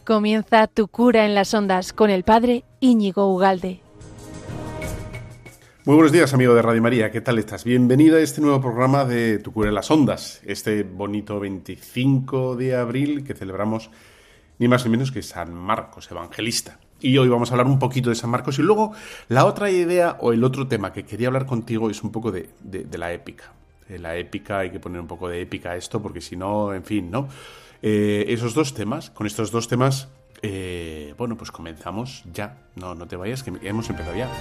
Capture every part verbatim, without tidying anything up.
Comienza Tu Cura en las Ondas con el Padre Íñigo Ugalde. Muy buenos días, amigo de Radio María, ¿qué tal estás? Bienvenido a este nuevo programa de Tu Cura en las Ondas, este bonito veinticinco de abril que celebramos ni más ni menos que San Marcos Evangelista. Y hoy vamos a hablar un poquito de San Marcos y luego la otra idea o el otro tema que quería hablar contigo es un poco de, de, de la épica. De la épica, hay que poner un poco de épica a esto porque si no, en fin, ¿no? Eh, esos dos temas, con estos dos temas, eh, bueno, pues comenzamos ya. No, no te vayas, que hemos empezado ya.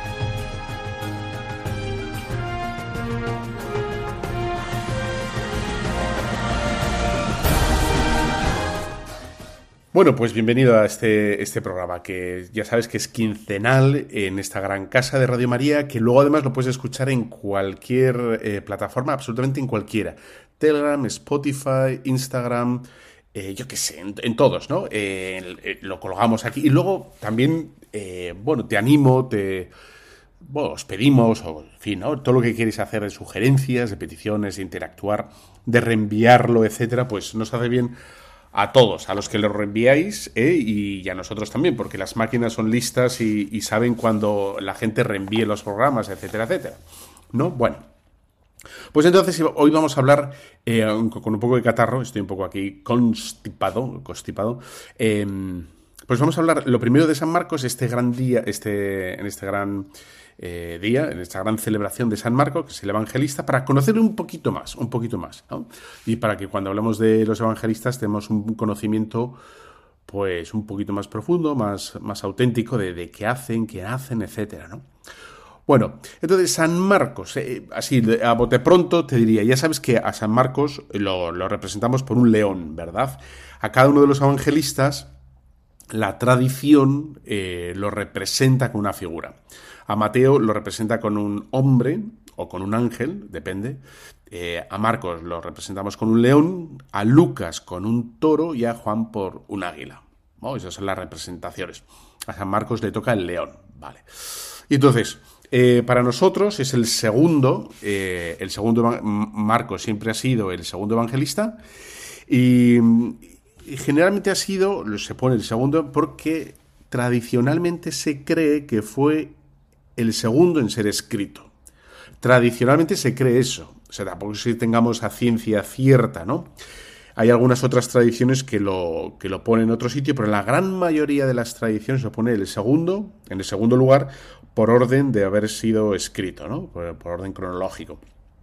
Bueno, pues bienvenido a este, este programa, que ya sabes que es quincenal en esta gran casa de Radio María, que luego además lo puedes escuchar en cualquier eh, plataforma, absolutamente en cualquiera. Telegram, Spotify, Instagram, eh, yo qué sé, en, en todos, ¿no? Eh, eh, lo colgamos aquí. Y luego también, eh, bueno, te animo, te... Bueno, os pedimos, o en fin, ¿no? Todo lo que queréis hacer de sugerencias, de peticiones, de interactuar, de reenviarlo, etcétera, pues nos hace bien a todos, a los que lo reenviáis, ¿eh? y a nosotros también, porque las máquinas son listas y, y saben cuando la gente reenvíe los programas, etcétera, etcétera, ¿no? Bueno, pues entonces hoy vamos a hablar eh, con un poco de catarro, estoy un poco aquí constipado, constipado, eh, pues vamos a hablar lo primero de San Marcos, este gran día, este, en este gran eh, día, en esta gran celebración de San Marcos, que es el evangelista, para conocerlo un poquito más, un poquito más, ¿no? Y para que cuando hablamos de los evangelistas tenemos un conocimiento pues un poquito más profundo, más, más auténtico de, de qué hacen, qué hacen, etcétera, ¿no? Bueno, entonces San Marcos, eh, así a bote pronto te diría, ya sabes que a San Marcos lo, lo representamos por un león, ¿verdad? A cada uno de los evangelistas la tradición eh, lo representa con una figura. A Mateo lo representa con un hombre o con un ángel, depende. Eh, a Marcos lo representamos con un león, a Lucas con un toro y a Juan por un águila. ¿No? Esas son las representaciones. A San Marcos le toca el león, vale. Y entonces, eh, para nosotros es el segundo, eh, el segundo, Marcos siempre ha sido el segundo evangelista y... Y generalmente ha sido, se pone el segundo, porque tradicionalmente se cree que fue el segundo en ser escrito. Tradicionalmente se cree eso. O sea, tampoco si tengamos a ciencia cierta, ¿no? Hay algunas otras tradiciones que lo, que lo ponen en otro sitio, pero en la gran mayoría de las tradiciones lo pone el segundo, en el segundo lugar, por orden de haber sido escrito, ¿no? Por, por orden cronológico.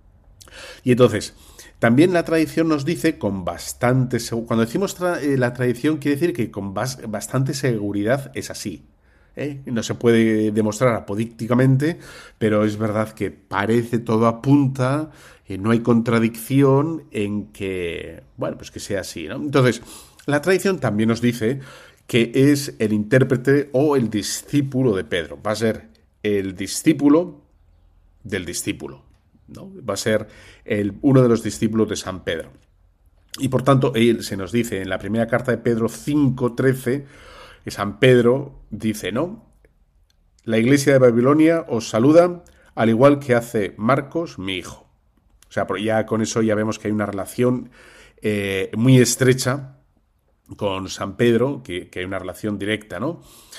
Y entonces, también la tradición nos dice con bastante... Cuando decimos tra- eh, la tradición, quiere decir que con bas- bastante seguridad es así. ¿eh? No se puede demostrar apodícticamente, pero es verdad que parece, todo apunta, eh, no hay contradicción en que, bueno, pues que sea así, ¿no? Entonces, la tradición también nos dice que es el intérprete o el discípulo de Pedro. Va a ser el discípulo del discípulo, ¿no? Va a ser el, uno de los discípulos de San Pedro. Y por tanto, él se nos dice en la primera carta de Pedro cinco trece, que San Pedro dice, ¿no? La iglesia de Babilonia os saluda, al igual que hace Marcos, mi hijo. O sea, ya con eso ya vemos que hay una relación eh, muy estrecha con San Pedro, que, que hay una relación directa, ¿no?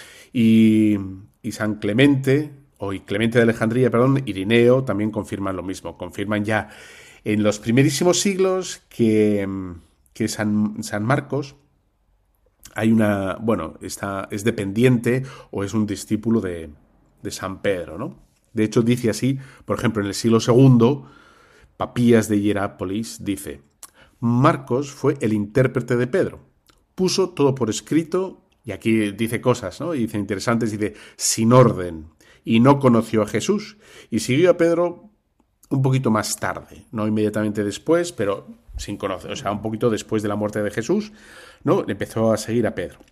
Y, y San Clemente... Hoy Clemente de Alejandría, perdón, Irineo también confirman lo mismo. Confirman ya en los primerísimos siglos que, que San, San Marcos hay una, bueno, está, es dependiente o es un discípulo de, de San Pedro, ¿no? De hecho, dice así, por ejemplo, en el siglo segundo, Papías de Hierápolis dice: Marcos fue el intérprete de Pedro. Puso todo por escrito, y aquí dice cosas, ¿no? Y dice interesantes, dice, sin orden. Y no conoció a Jesús, y siguió a Pedro un poquito más tarde, no inmediatamente después, pero sin conocer, o sea, un poquito después de la muerte de Jesús, ¿no? Empezó a seguir a Pedro.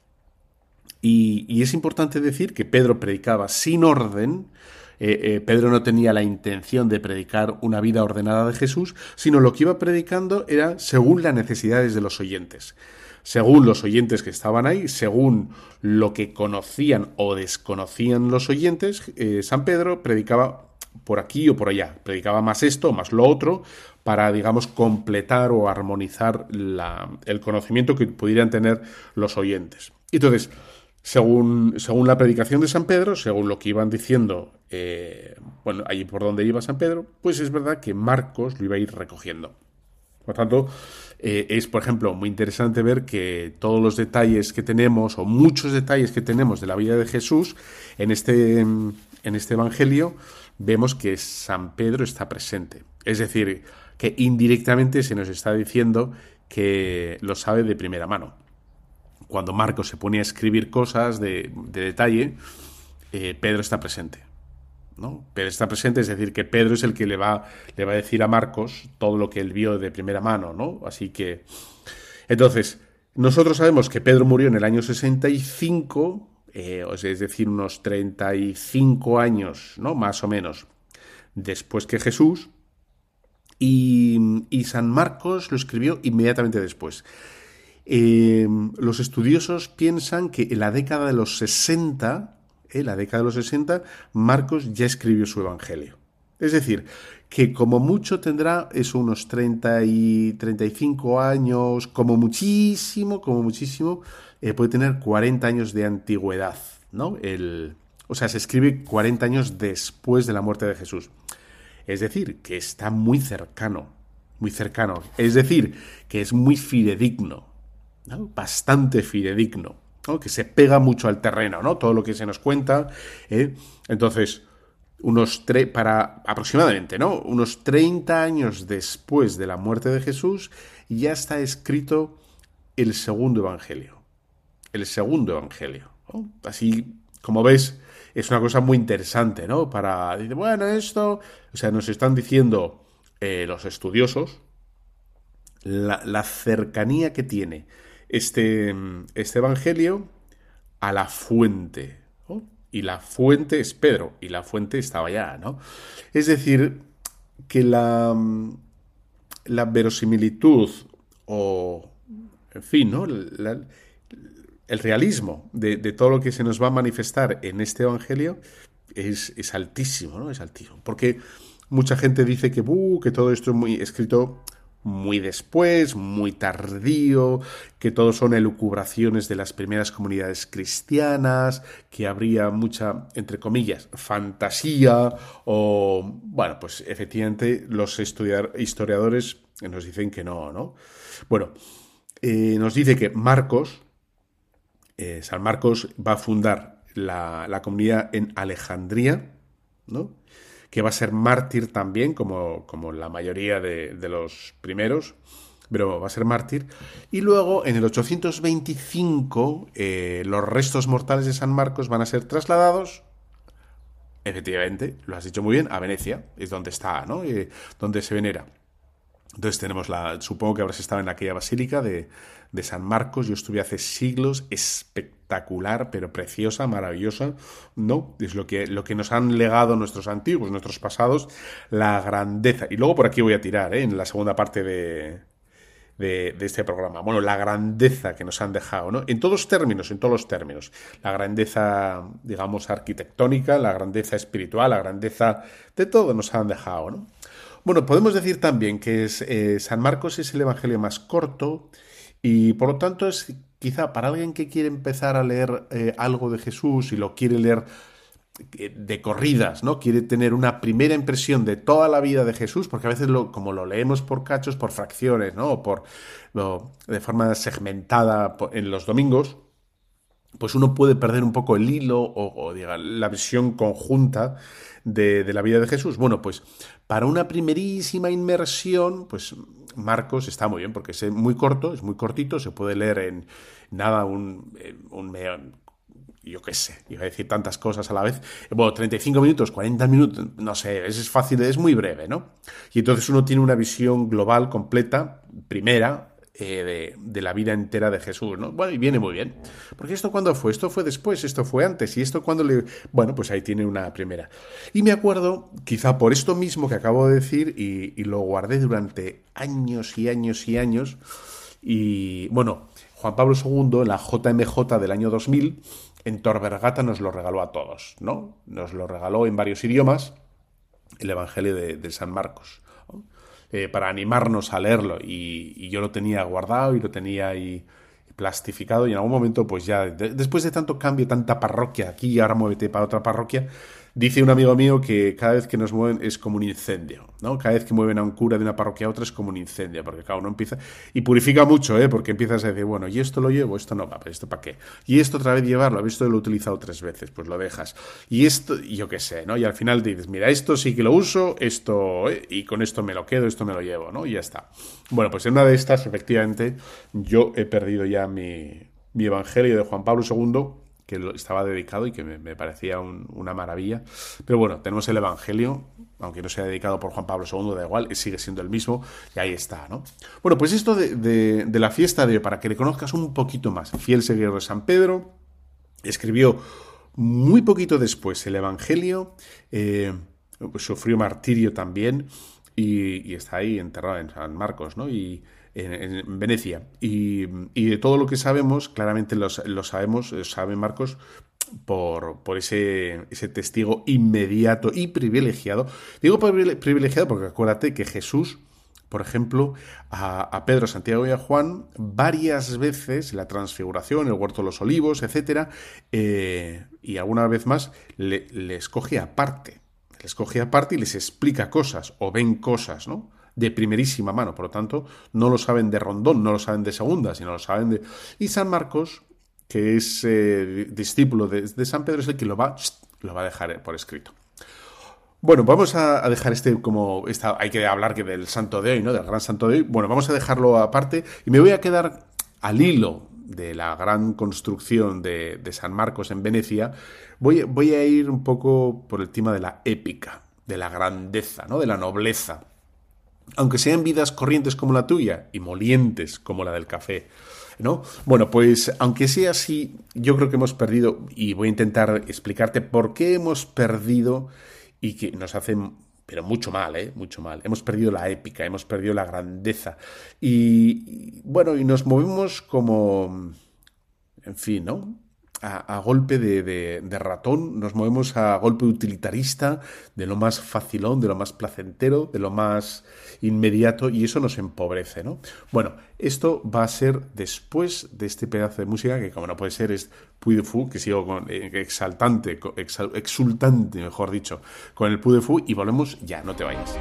Y, y es importante decir que Pedro predicaba sin orden. Eh, eh, Pedro no tenía la intención de predicar una vida ordenada de Jesús, sino lo que iba predicando era según las necesidades de los oyentes. Según los oyentes que estaban ahí, según lo que conocían o desconocían los oyentes, eh, San Pedro predicaba por aquí o por allá, predicaba más esto o más lo otro para, digamos, completar o armonizar la, el conocimiento que pudieran tener los oyentes. Entonces, según, según la predicación de San Pedro, según lo que iban diciendo, eh, bueno, allí por donde iba San Pedro, pues es verdad que Marcos lo iba a ir recogiendo. Por tanto, eh, es, por ejemplo, muy interesante ver que todos los detalles que tenemos, o muchos detalles que tenemos de la vida de Jesús, en este, en este Evangelio, vemos que San Pedro está presente. Es decir, que indirectamente se nos está diciendo que lo sabe de primera mano. Cuando Marcos se pone a escribir cosas de, de detalle, eh, Pedro está presente, ¿no? Pedro está presente, es decir, que Pedro es el que le va, le va a decir a Marcos todo lo que él vio de primera mano, ¿no? Así que, entonces, nosotros sabemos que Pedro murió en el año sesenta y cinco, eh, es decir, unos treinta y cinco años, ¿no? Más o menos, después que Jesús, y, y San Marcos lo escribió inmediatamente después. Eh, los estudiosos piensan que en la década de los sesenta, eh, la década de los sesenta, Marcos ya escribió su Evangelio. Es decir, que como mucho tendrá eso, unos treinta y treinta y cinco años, como muchísimo, como muchísimo, eh, puede tener cuarenta años de antigüedad, ¿no? El, o sea, se escribe cuarenta años después de la muerte de Jesús. Es decir, que está muy cercano, muy cercano. Es decir, que es muy fidedigno, ¿no? Bastante fidedigno, ¿no? Que se pega mucho al terreno, ¿no? Todo lo que se nos cuenta, ¿eh? Entonces, unos tre- para aproximadamente, ¿no? Unos treinta años después de la muerte de Jesús, ya está escrito el segundo Evangelio. El segundo Evangelio, ¿no? Así, como ves, es una cosa muy interesante, ¿no? Para decir, bueno, esto, o sea, nos están diciendo eh, los estudiosos la, la cercanía que tiene este, este Evangelio a la fuente, ¿no? Y la fuente es Pedro, y la fuente estaba allá, ¿no? Es decir, que la, la verosimilitud o, en fin, ¿no? La, el realismo de, de todo lo que se nos va a manifestar en este Evangelio es, es altísimo, ¿no? Es altísimo. Porque mucha gente dice que, uh, que todo esto es muy escrito muy después, muy tardío, que todo son elucubraciones de las primeras comunidades cristianas, que habría mucha, entre comillas, fantasía, o, bueno, pues efectivamente los estudiar, historiadores nos dicen que no, ¿no? Bueno, eh, nos dice que Marcos, eh, San Marcos va a fundar la, la comunidad en Alejandría, ¿no? Que va a ser mártir también, como, como la mayoría de, de los primeros, pero va a ser mártir. Y luego, en el ochocientos veinticinco, eh, los restos mortales de San Marcos van a ser trasladados, efectivamente, lo has dicho muy bien, a Venecia, es donde está, ¿no? Eh, donde se venera. Entonces tenemos la, supongo que habrás estado en aquella basílica de, de San Marcos. Yo estuve hace siglos, espectacular, pero preciosa, maravillosa, ¿no? Es lo que, lo que nos han legado nuestros antiguos, nuestros pasados, la grandeza. Y luego por aquí voy a tirar, ¿eh? En la segunda parte de, de, de este programa. Bueno, la grandeza que nos han dejado, ¿no? En todos términos, en todos los términos. La grandeza, digamos, arquitectónica, la grandeza espiritual, la grandeza de todo nos han dejado, ¿no? Bueno, podemos decir también que es, eh, San Marcos es el evangelio más corto y por lo tanto es quizá para alguien que quiere empezar a leer eh, algo de Jesús y lo quiere leer eh, de corridas, ¿no? Quiere tener una primera impresión de toda la vida de Jesús, porque a veces lo, como lo leemos por cachos, por fracciones, ¿no? O por, lo, de forma segmentada en los domingos, pues uno puede perder un poco el hilo o, o diga, la visión conjunta de, de la vida de Jesús. Bueno, pues para una primerísima inmersión, pues Marcos está muy bien, porque es muy corto, es muy cortito, se puede leer en nada, un, un yo qué sé, iba a decir tantas cosas a la vez. Bueno, treinta y cinco minutos, cuarenta minutos, no sé, es fácil, es muy breve, ¿no? Y entonces uno tiene una visión global, completa, primera, Eh, de, de la vida entera de Jesús, ¿no? Bueno, y viene muy bien. Porque esto cuándo fue, esto fue después, esto fue antes, y esto cuando le... Bueno, pues ahí tiene una primera. Y me acuerdo, quizá por esto mismo que acabo de decir, y, y lo guardé durante años y años y años, y bueno, Juan Pablo segundo, en la J M J del año dos mil, en Tor Vergata nos lo regaló a todos, ¿no? Nos lo regaló en varios idiomas, el Evangelio de, de San Marcos, ¿no? Eh, para animarnos a leerlo y, y yo lo tenía guardado y lo tenía ahí plastificado y en algún momento, pues ya, de, después de tanto cambio, tanta parroquia aquí y ahora muévete para otra parroquia, dice un amigo mío que cada vez que nos mueven es como un incendio, ¿no? Cada vez que mueven a un cura de una parroquia a otra es como un incendio, porque cada uno empieza... Y purifica mucho, ¿eh? Porque empiezas a decir, bueno, y esto lo llevo, esto no va, pero esto para qué. Y esto otra vez llevarlo, has visto que lo he utilizado tres veces, pues lo dejas. Y esto, yo qué sé, ¿no? Y al final dices, mira, esto sí que lo uso, esto... ¿eh? Y con esto me lo quedo, esto me lo llevo, ¿no? Y ya está. Bueno, pues en una de estas, efectivamente, yo he perdido ya mi, mi Evangelio de Juan Pablo segundo, que estaba dedicado y que me, me parecía un, una maravilla. Pero bueno, tenemos el Evangelio, aunque no sea dedicado por Juan Pablo segundo, da igual, sigue siendo el mismo, y ahí está, ¿no? Bueno, pues esto de, de, de la fiesta de hoy, para que le conozcas un poquito más, fiel seguidor de San Pedro, escribió muy poquito después el Evangelio, eh, pues sufrió martirio también, y, y está ahí enterrado en San Marcos, ¿no? Y En, en Venecia. Y, y de todo lo que sabemos, claramente lo, lo sabemos, sabe Marcos, por, por ese, ese testigo inmediato y privilegiado. Digo privilegiado porque acuérdate que Jesús, por ejemplo, a, a Pedro, Santiago y a Juan, varias veces, la transfiguración, el huerto de los olivos, etcétera, eh, y alguna vez más, le, les coge aparte. Les coge aparte y les explica cosas, o ven cosas, ¿no? De primerísima mano, por lo tanto, no lo saben de rondón, no lo saben de segunda, sino lo saben de... Y San Marcos, que es eh, discípulo de, de San Pedro, es el que lo va, lo va a dejar por escrito. Bueno, vamos a, a dejar este como... Esta, hay que hablar que del santo de hoy, ¿no? Del gran santo de hoy. Bueno, vamos a dejarlo aparte y me voy a quedar al hilo de la gran construcción de, de San Marcos en Venecia. Voy, voy a ir un poco por el tema de la épica, de la grandeza, ¿no? De la nobleza. Aunque sean vidas corrientes como la tuya y molientes como la del café, ¿no? Bueno, pues aunque sea así, yo creo que hemos perdido, y voy a intentar explicarte por qué hemos perdido, y que nos hacen, pero mucho mal, ¿eh? Mucho mal. Hemos perdido la épica, hemos perdido la grandeza. Y, y bueno, y nos movemos como, en fin, ¿no? A, a golpe de, de, de ratón, nos movemos a golpe utilitarista, de lo más facilón, de lo más placentero, de lo más inmediato, y eso nos empobrece, ¿no? Bueno, esto va a ser después de este pedazo de música, que como no puede ser, es Puy de Fou, que sigo con eh, exaltante, exal, exultante, mejor dicho, con el Puy de Fou, y volvemos ya, no te vayas.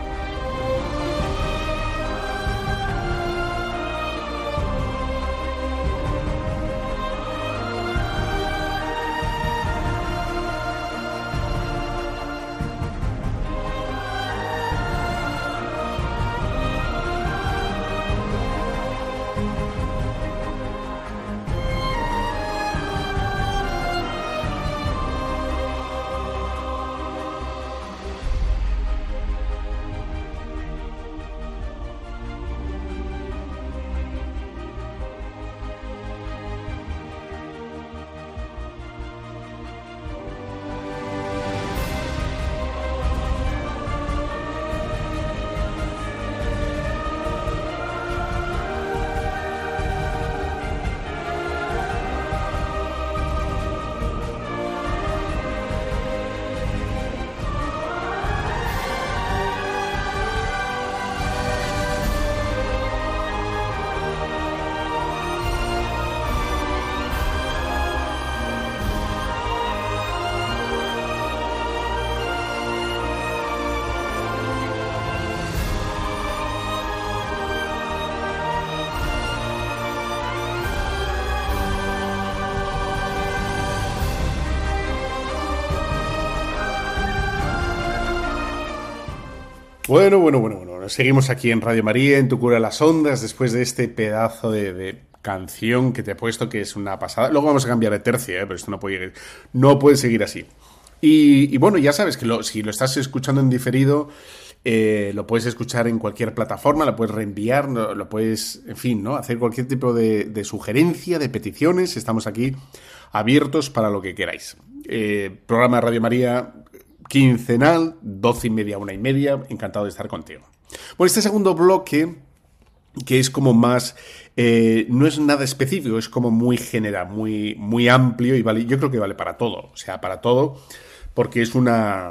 Bueno, bueno, bueno, bueno. Seguimos aquí en Radio María, en Tu Cura de las Ondas, después de este pedazo de, de canción que te he puesto, que es una pasada. Luego vamos a cambiar de tercio, ¿eh? Pero esto no puede, no puede seguir así. Y, y bueno, ya sabes que lo, si lo estás escuchando en diferido, eh, lo puedes escuchar en cualquier plataforma, lo puedes reenviar, lo, lo puedes, en fin, ¿no? Hacer cualquier tipo de, de sugerencia, de peticiones. Estamos aquí abiertos para lo que queráis. Eh, programa de Radio María quincenal, doce y media, una y media. Encantado de estar contigo. Bueno, este segundo bloque, que es como más, eh, no es nada específico, es como muy general, muy, muy amplio y vale, yo creo que vale para todo, o sea, para todo, porque es una,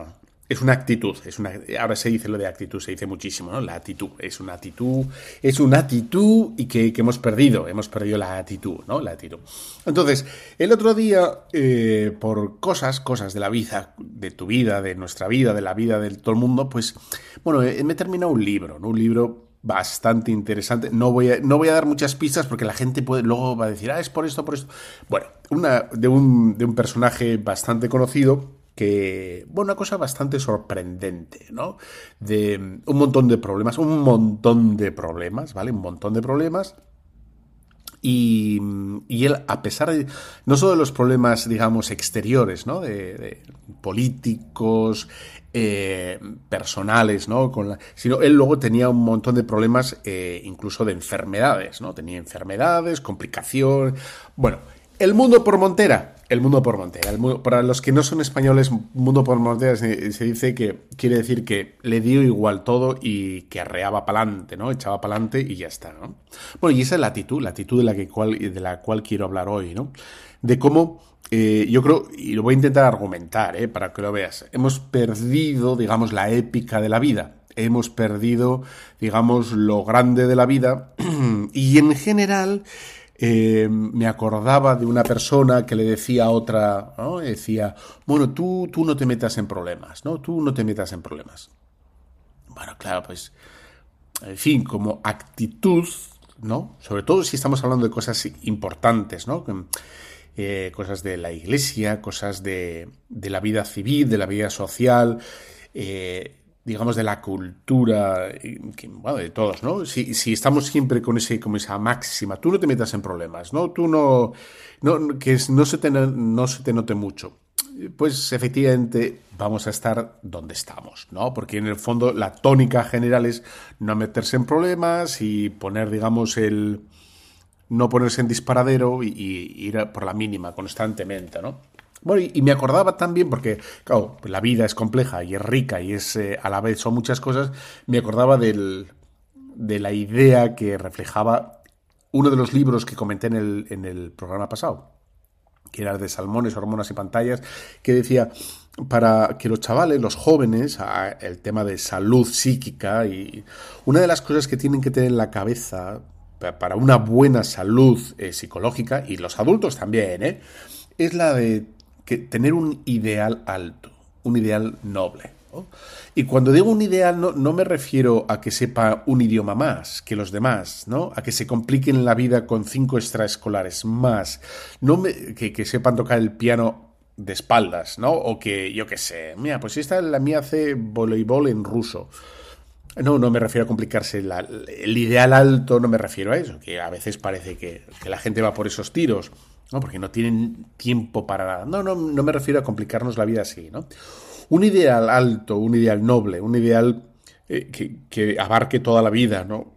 Es una actitud, es una, ahora se dice lo de actitud, se dice muchísimo, ¿no? La actitud, es una actitud, es una actitud y que, que hemos perdido, hemos perdido la actitud, ¿no? La actitud. Entonces, el otro día, eh, por cosas, cosas de la vida, de tu vida, de nuestra vida, de la vida de todo el mundo, pues, bueno, eh, me he terminado un libro, ¿no? Un libro bastante interesante. No voy a, no voy a dar muchas pistas porque la gente puede, luego va a decir, ah, es por esto, por esto. Bueno, una, de, un, de un personaje bastante conocido que, bueno, una cosa bastante sorprendente, ¿no? De un montón de problemas, un montón de problemas, ¿vale? Un montón de problemas. Y, y él, a pesar de, no solo de los problemas, digamos, exteriores, ¿no? De, de políticos, eh, personales, ¿no? Con la, sino él luego tenía un montón de problemas, eh, incluso de enfermedades, ¿no? Tenía enfermedades, complicaciones. Bueno, el mundo por Montera. El mundo por Montera. El mundo, para los que no son españoles, mundo por Montera se, se dice que quiere decir que le dio igual todo y que arreaba pa'lante, ¿no? Echaba pa'lante y ya está, ¿no? Bueno, y esa es la actitud, la actitud de la, que cual, de la cual quiero hablar hoy, ¿no? De cómo, eh, yo creo, y lo voy a intentar argumentar, ¿eh? Para que lo veas, hemos perdido, digamos, la épica de la vida. Hemos perdido, digamos, lo grande de la vida y en general... Eh, me acordaba de una persona que le decía a otra, ¿no? Decía, bueno, tú, tú no te metas en problemas, ¿no? Tú no te metas en problemas. Bueno, claro, pues, en fin, como actitud, ¿no? Sobre todo si estamos hablando de cosas importantes, ¿no? Eh, cosas de la iglesia, cosas de, de la vida civil, de la vida social, eh, digamos, de la cultura, bueno, de todos, ¿no? Si, si estamos siempre con ese, con esa máxima, tú no te metas en problemas, ¿no? Tú no, no que no se te, no se te note mucho. Pues efectivamente vamos a estar donde estamos, ¿no? Porque en el fondo la tónica general es no meterse en problemas y poner, digamos, el no ponerse en disparadero y, y ir por la mínima constantemente, ¿no? Bueno, y, y me acordaba también, porque, claro, la vida es compleja y es rica y es eh, a la vez son muchas cosas, me acordaba del, de la idea que reflejaba uno de los libros que comenté en el, en el programa pasado, que era de Salmones, Hormonas y Pantallas, que decía, para que los chavales, los jóvenes, a, el tema de salud psíquica, y una de las cosas que tienen que tener en la cabeza para una buena salud eh, psicológica, y los adultos también, ¿eh? Es la de que tener un ideal alto, un ideal noble, ¿no? Y cuando digo un ideal no, no me refiero a que sepa un idioma más que los demás, ¿no? A que se compliquen la vida con cinco extraescolares más, no me, que, que sepan tocar el piano de espaldas, ¿no? O que, yo qué sé, mira, pues esta la mía hace voleibol en ruso. No, no me refiero a complicarse. La, el ideal alto no me refiero a eso, que a veces parece que, que la gente va por esos tiros, ¿no? Porque no tienen tiempo para nada. No, no, no me refiero a complicarnos la vida así, ¿no? Un ideal alto, un ideal noble, un ideal eh, que, que abarque toda la vida, ¿no?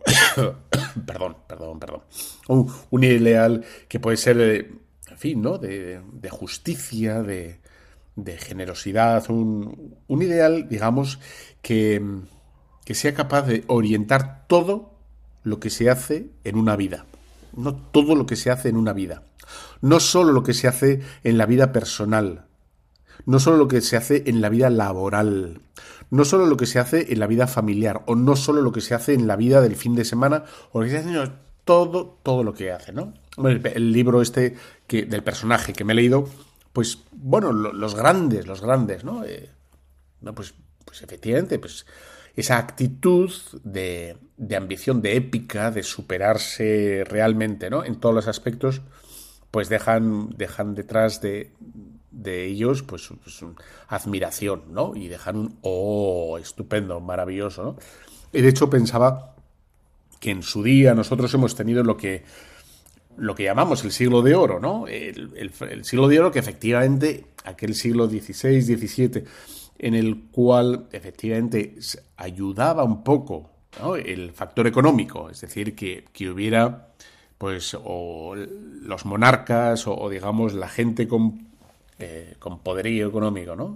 perdón, perdón, perdón. Un, un ideal que puede ser, eh, en fin, ¿no? De, de justicia, de, de generosidad, un, un ideal, digamos, que, que sea capaz de orientar todo lo que se hace en una vida. No todo lo que se hace en una vida. No solo lo que se hace en la vida personal, no solo lo que se hace en la vida laboral, no solo lo que se hace en la vida familiar, o no solo lo que se hace en la vida del fin de semana, o lo que se hace, no, todo, todo lo que hace, ¿no? El, el libro este que, del personaje que me he leído, pues, bueno, lo, los grandes, los grandes, ¿no? Eh, no pues, pues efectivamente, pues esa actitud de, de ambición, de épica, de superarse realmente, ¿no? En todos los aspectos, pues dejan, dejan detrás de, de ellos pues, pues admiración, ¿no? Y dejan un oh, estupendo, maravilloso, ¿no? Y de hecho pensaba que en su día nosotros hemos tenido lo que lo que llamamos el siglo de oro, ¿no? El, el, el siglo de oro que efectivamente, aquel siglo dieciséis, diecisiete, en el cual efectivamente ayudaba un poco, ¿no? El factor económico, es decir, que, que hubiera pues o los monarcas o, o digamos la gente con, eh, con poderío económico, ¿no?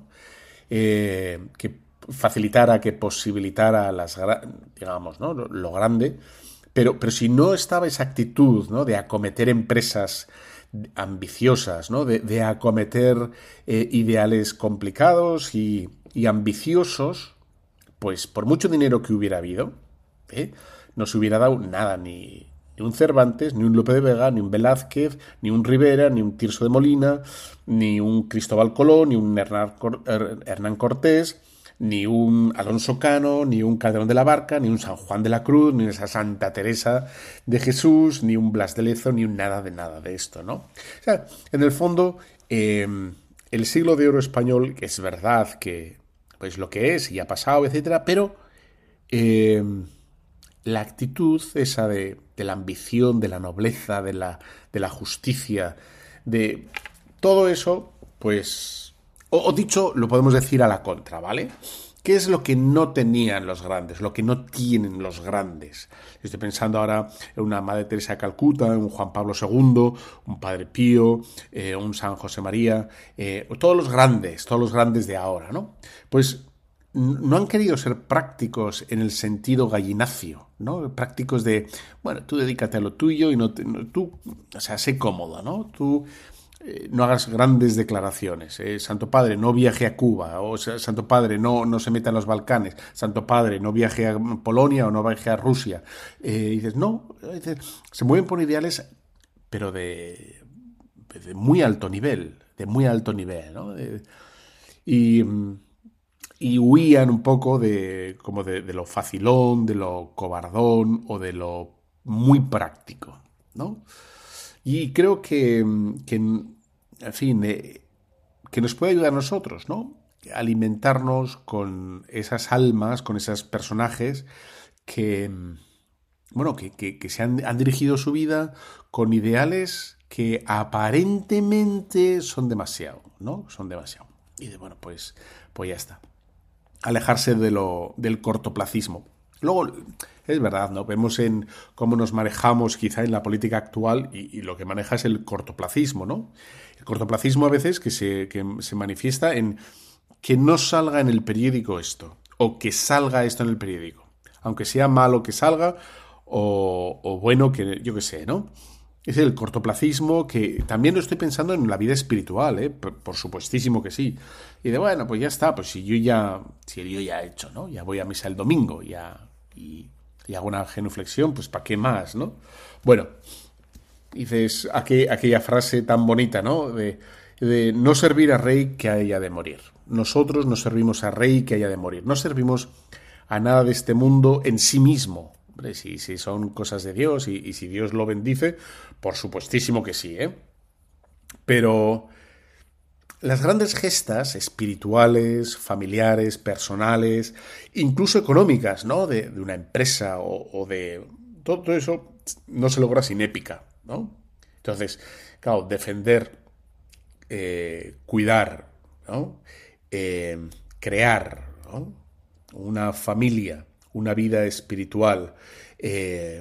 Eh, que facilitara, que posibilitara las, digamos, ¿no? lo, lo grande, pero, pero si no estaba esa actitud, ¿no? De acometer empresas ambiciosas, ¿no? De, de acometer eh, ideales complicados y, y ambiciosos, pues por mucho dinero que hubiera habido, ¿eh? no se hubiera dado nada, ni, ni un Cervantes, ni un Lope de Vega, ni un Velázquez, ni un Rivera, ni un Tirso de Molina, ni un Cristóbal Colón, ni un Hernán Cortés, ni un Alonso Cano, ni un Calderón de la Barca, ni un San Juan de la Cruz, ni esa Santa Teresa de Jesús, ni un Blas de Lezo, ni un nada de nada de esto, ¿no? O sea, en el fondo, eh, el siglo de oro español, que es verdad que pues lo que es y ha pasado, etcétera, pero eh, la actitud esa de, de la ambición, de la nobleza, de la, de la justicia, de todo eso, pues... O, o dicho, lo podemos decir a la contra, ¿vale? ¿Qué es lo que no tenían los grandes? Lo que no tienen los grandes. Estoy pensando ahora en una Madre Teresa de Calcuta, en un Juan Pablo segundo, un Padre Pío, eh, un San José María, eh, todos los grandes, todos los grandes de ahora, ¿no? Pues no han querido ser prácticos en el sentido gallinacio, ¿no? Prácticos de, bueno, tú dedícate a lo tuyo y no, te, no tú, o sea, sé cómodo, ¿no? Tú... no hagas grandes declaraciones. Eh, Santo Padre, no viaje a Cuba. O sea, Santo Padre, no, no se meta en los Balcanes. Santo Padre, no viaje a Polonia o no viaje a Rusia. Eh, y dices, no. Dices, se mueven por ideales, pero de, de muy alto nivel. De muy alto nivel, ¿no? De, y, y huían un poco de, como de, de lo facilón, de lo cobardón o de lo muy práctico, ¿no? Y creo que, que en fin, eh, que nos puede ayudar a nosotros, ¿no? Alimentarnos con esas almas, con esos personajes que, bueno, que, que, que se han, han dirigido su vida con ideales que aparentemente son demasiado, ¿no? Son demasiado. Y de, bueno, pues, pues ya está. Alejarse de lo, del cortoplacismo. Luego, es verdad, ¿no? Vemos en cómo nos manejamos quizá en la política actual y, y lo que maneja es el cortoplacismo, ¿no? El cortoplacismo a veces que se, que se manifiesta en que no salga en el periódico esto, o que salga esto en el periódico, aunque sea malo que salga, o, o bueno que, yo qué sé, ¿no? Es el cortoplacismo que también lo estoy pensando en la vida espiritual, ¿eh? Por, por supuestísimo que sí. Y de, bueno, pues ya está, pues si yo ya, si yo ya he hecho, ¿no? Ya voy a misa el domingo, ya, y, y hago una genuflexión, pues ¿para qué más, no? Bueno, dices aquella, aquella frase tan bonita, ¿no? De, de no servir a rey que haya de morir. Nosotros no servimos a rey que haya de morir. No servimos a nada de este mundo en sí mismo. Hombre, si, si son cosas de Dios y, y si Dios lo bendice, por supuestísimo que sí, ¿eh? Pero las grandes gestas espirituales, familiares, personales, incluso económicas, ¿no? De, de una empresa o, o de... Todo, todo eso no se logra sin épica, ¿no? Entonces, claro, defender, eh, cuidar, ¿no? Eh, crear, ¿no? Una familia, una vida espiritual, eh,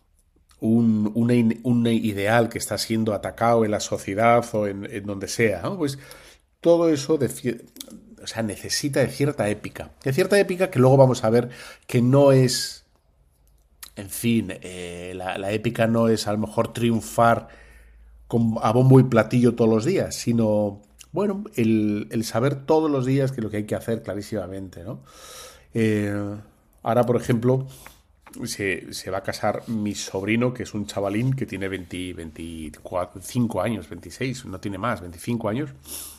un, una, un ideal que está siendo atacado en la sociedad o en, en donde sea, ¿no? Pues todo eso de, o sea, necesita de cierta épica. De cierta épica que luego vamos a ver que no es, en fin, eh, la, la épica no es a lo mejor triunfar con, a bombo y platillo todos los días, sino, bueno, el, el saber todos los días que lo que hay que hacer clarísimamente, ¿no? Eh, ahora, por ejemplo, se, se va a casar mi sobrino, que es un chavalín que tiene veinte, veinticinco años, veintiséis, no tiene más, veinticinco años.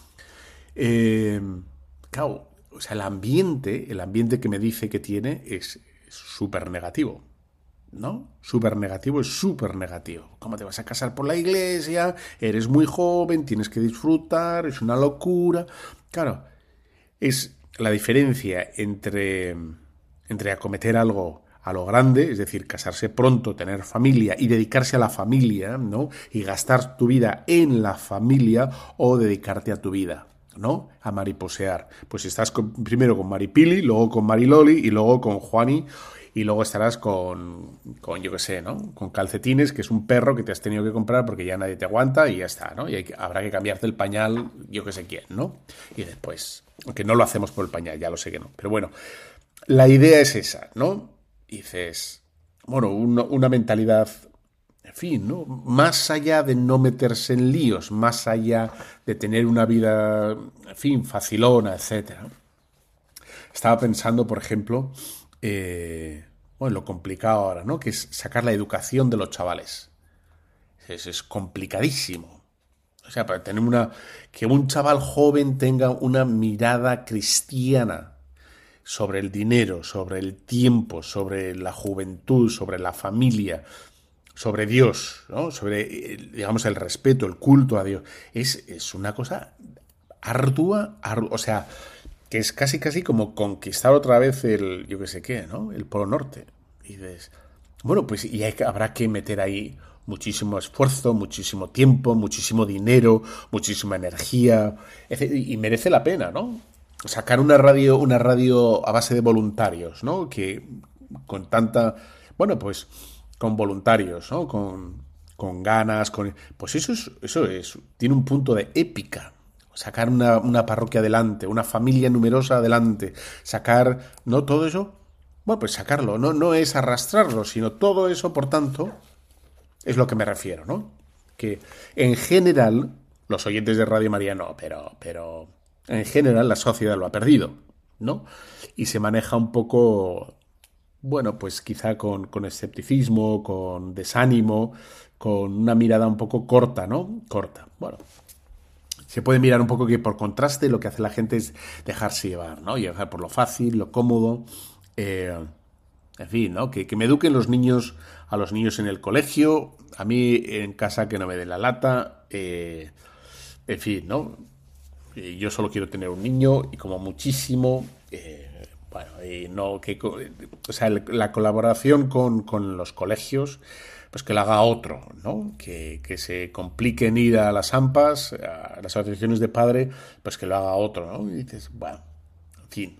Eh, claro, o sea, el ambiente, el ambiente que me dice que tiene es súper negativo, ¿no? Súper negativo, es súper negativo. ¿Cómo te vas a casar por la iglesia? Eres muy joven, tienes que disfrutar, es una locura. Claro, es la diferencia entre, entre acometer algo a lo grande, es decir, casarse pronto, tener familia y dedicarse a la familia, ¿no? Y gastar tu vida en la familia o dedicarte a tu vida, ¿no? A mariposear. Pues estás con, primero con Maripili, luego con Mariloli y luego con Juani y luego estarás con, con yo qué sé, ¿no? Con Calcetines, que es un perro que te has tenido que comprar porque ya nadie te aguanta y ya está, ¿no? Y hay que, habrá que cambiarte el pañal, yo qué sé quién, ¿no? Y después, aunque no lo hacemos por el pañal, ya lo sé que no. Pero bueno, la idea es esa, ¿no? Y dices, bueno, una, una mentalidad, en fin, ¿no? Más allá de no meterse en líos, más allá de tener una vida, en fin, facilona, etcétera. Estaba pensando, por ejemplo, eh, bueno, lo complicado ahora, ¿no? Que es sacar la educación de los chavales. Es, es complicadísimo. O sea, para tener una... Que un chaval joven tenga una mirada cristiana sobre el dinero, sobre el tiempo, sobre la juventud, sobre la familia, sobre Dios, ¿no? Sobre, digamos, el respeto, el culto a Dios. Es, es una cosa ardua, ardua, o sea, que es casi casi como conquistar otra vez el, yo qué sé qué, ¿no? El Polo Norte. Y dices, bueno, pues y hay, habrá que meter ahí muchísimo esfuerzo, muchísimo tiempo, muchísimo dinero, muchísima energía, y merece la pena, ¿no? Sacar una radio, una radio a base de voluntarios, ¿no? Que con tanta, bueno, pues con voluntarios, ¿no? Con, con ganas, con, pues eso es, eso es, tiene un punto de épica. Sacar una, una parroquia adelante, una familia numerosa adelante, sacar, ¿no? Todo eso, bueno, pues sacarlo, no, no es arrastrarlo, sino todo eso, por tanto, es lo que me refiero, ¿no? Que en general, los oyentes de Radio María no, pero, pero en general la sociedad lo ha perdido, ¿no? Y se maneja un poco, bueno, pues quizá con, con escepticismo, con desánimo, con una mirada un poco corta, ¿no? Corta, bueno. Se puede mirar un poco que por contraste lo que hace la gente es dejarse llevar, ¿no? Llevar por lo fácil, lo cómodo, eh, en fin, ¿no? Que, que me eduquen los niños, a los niños en el colegio, a mí en casa que no me den la lata, eh, en fin, ¿no? Eh, yo solo quiero tener un niño y como muchísimo, eh, bueno, y no que, o sea, la colaboración con, con los colegios, pues que lo haga otro, ¿no? Que, que se compliquen ir a las AMPAs, a las asociaciones de padre, pues que lo haga otro, ¿no? Y dices, bueno, en fin,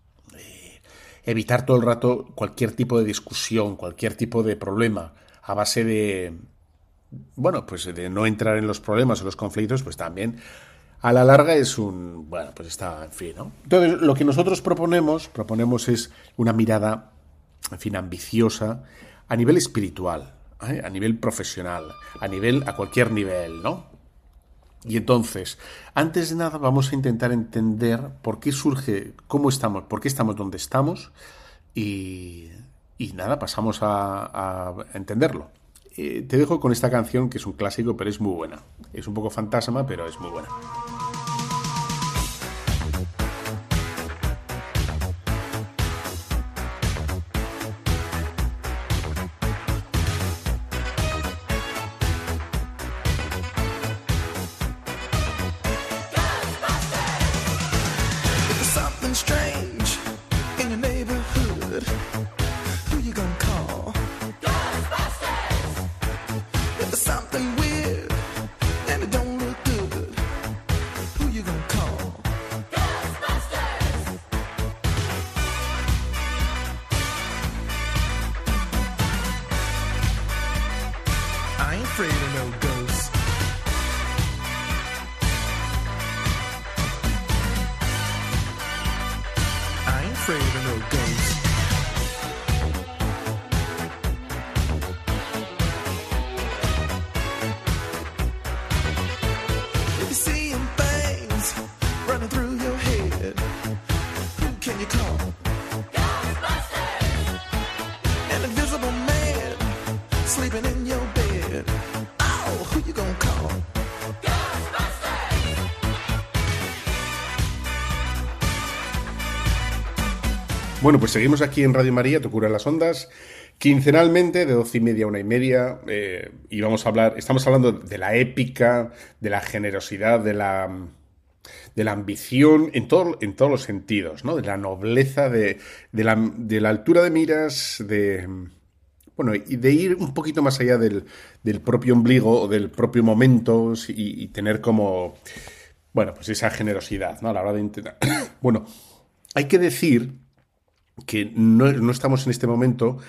eh, evitar todo el rato cualquier tipo de discusión, cualquier tipo de problema, a base de, bueno, pues de no entrar en los problemas o los conflictos, pues también a la larga es un, bueno, pues está, en fin, ¿no? Entonces, lo que nosotros proponemos, proponemos es una mirada, en fin, ambiciosa, a nivel espiritual, ¿eh? A nivel profesional, a nivel, a cualquier nivel, ¿no? Y entonces, antes de nada vamos a intentar entender por qué surge, cómo estamos, por qué estamos donde estamos y, y nada, pasamos a, a entenderlo. Eh, te dejo con esta canción que es un clásico, pero es muy buena. Es un poco fantasma, pero es muy buena. Bueno, pues seguimos aquí en Radio María, Tu Cura en las Ondas, quincenalmente, de doce y media a una y media, eh, y vamos a hablar, estamos hablando de la épica, de la generosidad, de la, de la ambición, en, todo, en todos los sentidos, ¿no? De la nobleza, de, de, la, de la altura de miras, de, bueno, y de ir un poquito más allá del, del propio ombligo o del propio momento y, y tener como, bueno, pues esa generosidad, ¿no? A la hora de intentar. Bueno, hay que decir que no, no estamos en este momento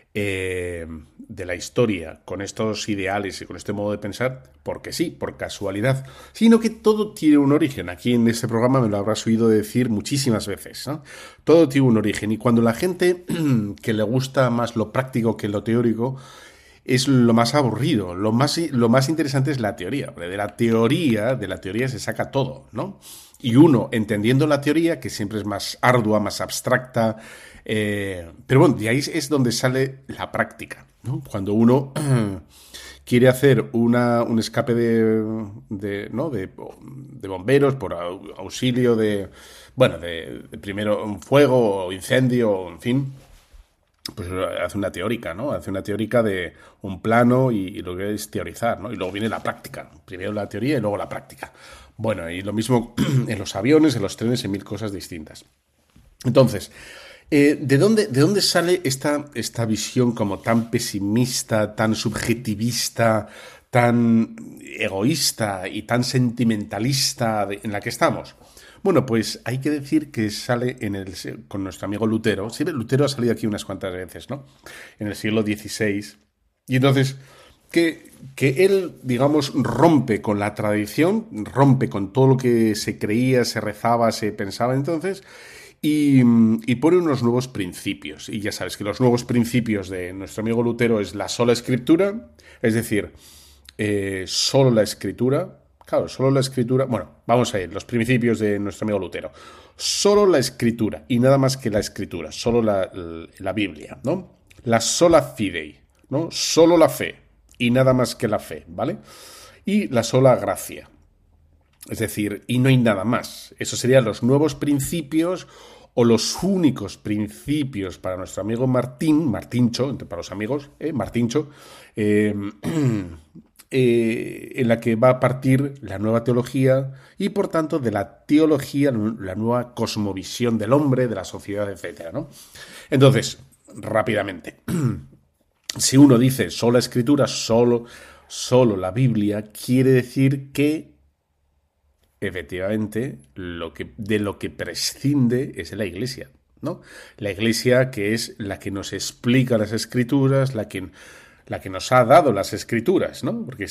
eh, de la historia con estos ideales y con este modo de pensar porque sí, por casualidad, sino que todo tiene un origen. Aquí en este programa me lo habrás oído decir muchísimas veces, ¿no? Todo tiene un origen y cuando la gente que le gusta más lo práctico que lo teórico es lo más aburrido. Lo más, lo más interesante es la teoría. De la teoría, de la teoría se saca todo, ¿no? Y uno, entendiendo la teoría, que siempre es más ardua, más abstracta, eh, pero bueno, de ahí es donde sale la práctica, ¿no? Cuando uno quiere hacer una, un escape de, de, ¿no? de, de bomberos por auxilio de, bueno, de, de primero un fuego o incendio, en fin, pues hace una teórica, ¿no? Hace una teórica de un plano y, y lo que es teorizar, ¿no? Y luego viene la práctica. Primero la teoría y luego la práctica. Bueno, y lo mismo en los aviones, en los trenes, en mil cosas distintas. Entonces, eh, ¿de dónde, de dónde sale esta, esta visión como tan pesimista, tan subjetivista, tan egoísta y tan sentimentalista de, en la que estamos? Bueno, pues hay que decir que sale en el, con nuestro amigo Lutero. Sí, Lutero ha salido aquí unas cuantas veces, ¿no? En el siglo dieciséis. Y entonces, que, que él, digamos, rompe con la tradición, rompe con todo lo que se creía, se rezaba, se pensaba entonces, y, y pone unos nuevos principios. Y ya sabes que los nuevos principios de nuestro amigo Lutero es la sola escritura, es decir, eh, solo la escritura. Claro, solo la escritura... Bueno, vamos a ir, los principios de nuestro amigo Lutero. Solo la escritura y nada más que la escritura, solo la, la, la Biblia, ¿no? La sola fidei, ¿no? Solo la fe y nada más que la fe, ¿vale? Y la sola gracia. Es decir, y no hay nada más. Esos serían los nuevos principios o los únicos principios para nuestro amigo Martín, Martíncho, para los amigos, ¿eh? Martíncho, eh... Eh, en la que va a partir la nueva teología y, por tanto, de la teología, la nueva cosmovisión del hombre, de la sociedad, etcétera, ¿no? Entonces, rápidamente, si uno dice sola escritura, solo, solo la Biblia, quiere decir que, efectivamente, lo que, de lo que prescinde es la Iglesia, ¿no? La Iglesia, que es la que nos explica las Escrituras, la que... la que nos ha dado las Escrituras, ¿no? Porque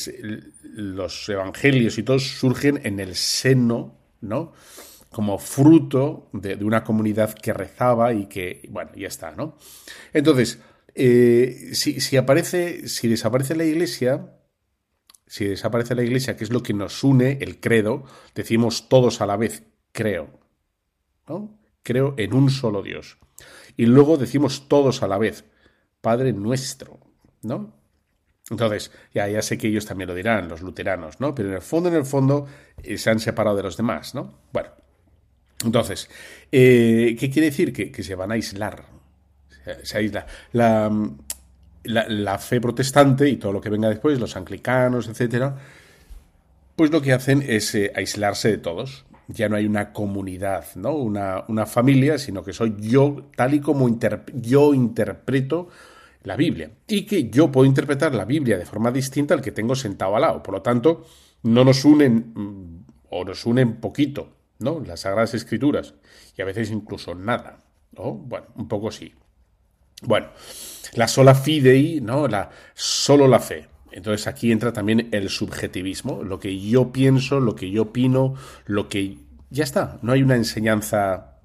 los evangelios y todos surgen en el seno, ¿no? Como fruto de, de una comunidad que rezaba y que, bueno, ya está, ¿no? Entonces, eh, si, si aparece, si desaparece la Iglesia, si desaparece la Iglesia, que es lo que nos une, el credo, decimos todos a la vez, creo, ¿no? Creo en un solo Dios. Y luego decimos todos a la vez, Padre nuestro, ¿no? Entonces, ya, ya sé que ellos también lo dirán, los luteranos, ¿no? Pero en el fondo, en el fondo, eh, se han separado de los demás, ¿no? Bueno, entonces, eh, ¿qué quiere decir? Que, que se van a aislar. Se, se aísla. La, la, la fe protestante y todo lo que venga después, los anglicanos, etcétera, pues lo que hacen es eh, aislarse de todos. Ya no hay una comunidad, ¿no? Una, una familia, sino que soy yo, tal y como interp- yo interpreto la Biblia, y que yo puedo interpretar la Biblia de forma distinta al que tengo sentado al lado. Por lo tanto, no nos unen, o nos unen poquito, ¿no? Las Sagradas Escrituras, y a veces incluso nada, ¿no? Bueno, un poco sí. Bueno, la sola fidei, ¿no? La, solo la fe. Entonces aquí entra también el subjetivismo, lo que yo pienso, lo que yo opino, lo que... Ya está, no hay una enseñanza...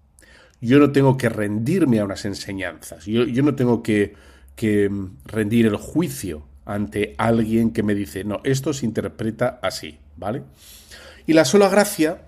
Yo no tengo que rendirme a unas enseñanzas, yo, yo no tengo que... que rendir el juicio ante alguien que me dice, no, esto se interpreta así, ¿vale? Y la sola gracia,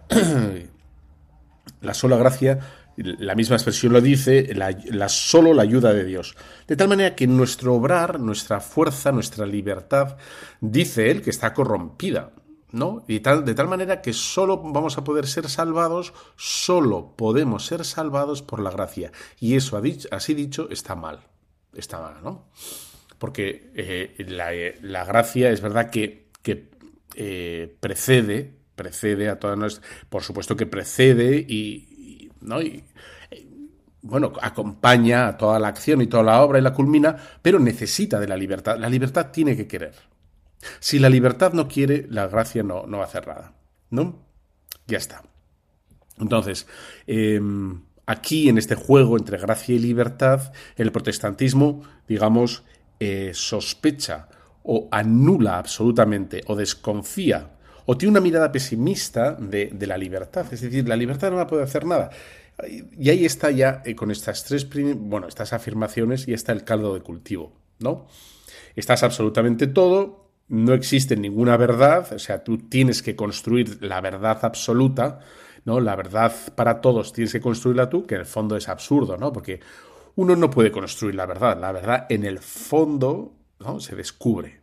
la sola gracia, la misma expresión lo dice, la, la solo la ayuda de Dios. De tal manera que nuestro obrar, nuestra fuerza, nuestra libertad, dice él que está corrompida, ¿no? Y tal, de tal manera que solo vamos a poder ser salvados, solo podemos ser salvados por la gracia. Y eso, así dicho, está mal. Está mal, ¿no? Porque eh, la, la gracia es verdad que, que eh, precede, precede a todas nuestras... Por supuesto que precede y, y, ¿no? y eh, bueno, acompaña a toda la acción y toda la obra y la culmina, pero necesita de la libertad. La libertad tiene que querer. Si la libertad no quiere, la gracia no, no va a hacer nada, ¿no? Ya está. Entonces, eh, aquí, en este juego entre gracia y libertad, el protestantismo, digamos, eh, sospecha o anula absolutamente o desconfía o tiene una mirada pesimista de, de la libertad. Es decir, la libertad no va a poder hacer nada. Y ahí está ya, eh, con estas tres, bueno, estas afirmaciones, ya está el caldo de cultivo, ¿no? Estás absolutamente todo, no existe ninguna verdad, o sea, tú tienes que construir la verdad absoluta, ¿no? La verdad para todos tienes que construirla tú, que en el fondo es absurdo, ¿no? Porque uno no puede construir la verdad, la verdad en el fondo, ¿no?, se descubre.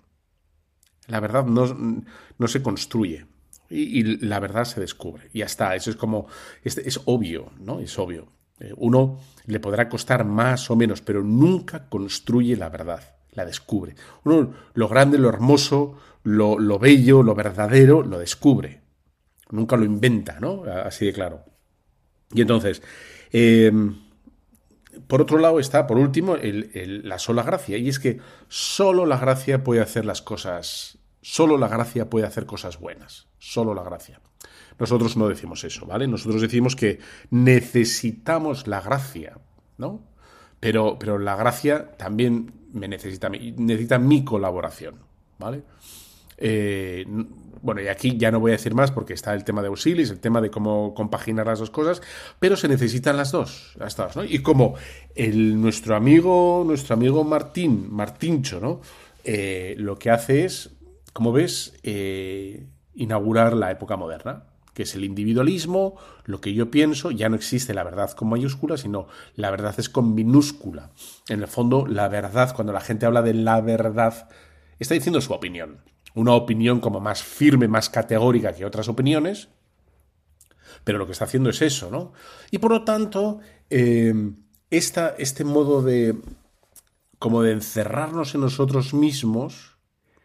La verdad no, no se construye y, y la verdad se descubre. Y ya está, eso es como, es, es obvio, ¿no? Es obvio. Eh, uno le podrá costar más o menos, pero nunca construye la verdad, la descubre. Uno lo grande, lo hermoso, lo, lo bello, lo verdadero, lo descubre. Nunca lo inventa, ¿no? Así de claro. Y entonces, eh, por otro lado está, por último, el, el, la sola gracia. Y es que solo la gracia puede hacer las cosas, solo la gracia puede hacer cosas buenas. Solo la gracia. Nosotros no decimos eso, ¿vale? Nosotros decimos que necesitamos la gracia, ¿no? Pero, pero la gracia también me necesita, necesita mi colaboración, ¿vale? Eh, bueno, y aquí ya no voy a decir más porque está el tema de Auxilis, el tema de cómo compaginar las dos cosas, pero se necesitan las dos, las dos, ¿no? Y como el, nuestro amigo, nuestro amigo Martín, Martíncho, ¿no? Eh, lo que hace es, como ves, eh, inaugurar la época moderna, que es el individualismo, lo que yo pienso, ya no existe la verdad con mayúscula, sino la verdad es con minúscula. En el fondo, la verdad, cuando la gente habla de la verdad, está diciendo su opinión. Una opinión como más firme, más categórica que otras opiniones, pero lo que está haciendo es eso, ¿no? Y por lo tanto, eh, esta, este modo de, como de encerrarnos en nosotros mismos,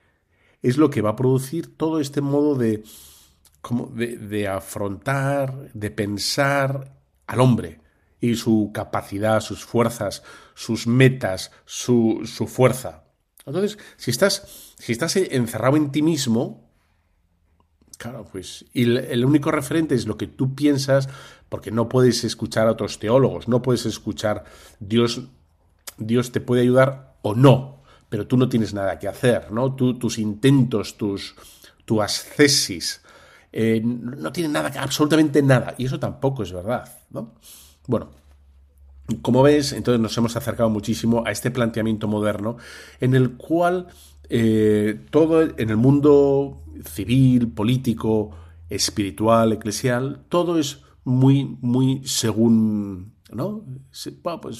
es lo que va a producir todo este modo de, como de, de afrontar, de pensar al hombre y su capacidad, sus fuerzas, sus metas, su, su fuerza. Entonces, si estás, si estás encerrado en ti mismo, claro, pues, y el, el único referente es lo que tú piensas, porque no puedes escuchar a otros teólogos, no puedes escuchar Dios, Dios te puede ayudar o no, pero tú no tienes nada que hacer, ¿no? Tú, tus intentos, tus, tu ascesis, eh, no tienen nada, absolutamente nada, y eso tampoco es verdad, ¿no? Bueno, como ves, entonces nos hemos acercado muchísimo a este planteamiento moderno en el cual eh, todo en el mundo civil, político, espiritual, eclesial, todo es muy, muy según, ¿no? Bueno, pues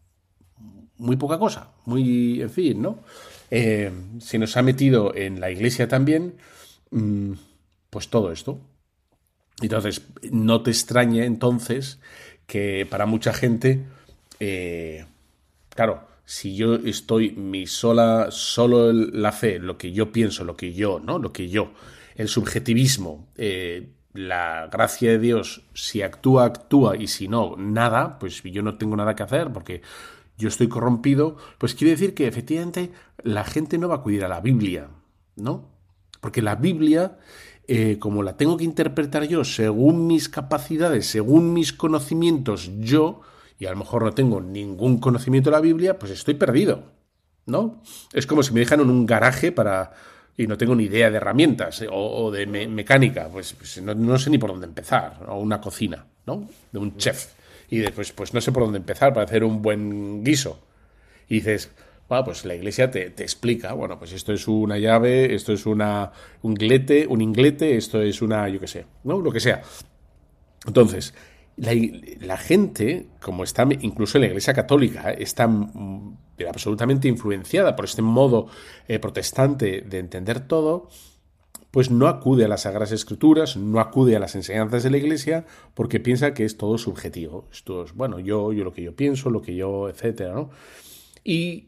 muy poca cosa, muy, en fin, ¿no? Eh, se nos ha metido en la iglesia también, mmm, pues todo esto. Entonces, no te extrañe entonces que para mucha gente, eh, claro, si yo estoy mi sola, solo la fe, lo que yo pienso, lo que yo, ¿no? Lo que yo, el subjetivismo, eh, la gracia de Dios, si actúa, actúa, y si no, nada, pues yo no tengo nada que hacer porque yo estoy corrompido, pues quiere decir que efectivamente la gente no va a acudir a la Biblia, ¿no? Porque la Biblia, eh, como la tengo que interpretar yo según mis capacidades, según mis conocimientos, yo, y a lo mejor no tengo ningún conocimiento de la Biblia, pues estoy perdido, ¿no? Es como si me dejan en un garaje para y no tengo ni idea de herramientas eh, o, o de me, mecánica, pues, pues no, no sé ni por dónde empezar, o una cocina, ¿no? De un chef. Y después, pues no sé por dónde empezar para hacer un buen guiso. Y dices, bueno, pues la iglesia te, te explica, bueno, pues esto es una llave, esto es una, un glete, un inglete, esto es una, yo qué sé, ¿no? Lo que sea. Entonces, la, la gente, como está incluso en la iglesia católica, está mm, absolutamente influenciada por este modo eh, protestante de entender todo, pues no acude a las Sagradas Escrituras, no acude a las enseñanzas de la Iglesia, porque piensa que es todo subjetivo. Esto es, bueno, yo, yo lo que yo pienso, lo que yo, etcétera, ¿no? Y,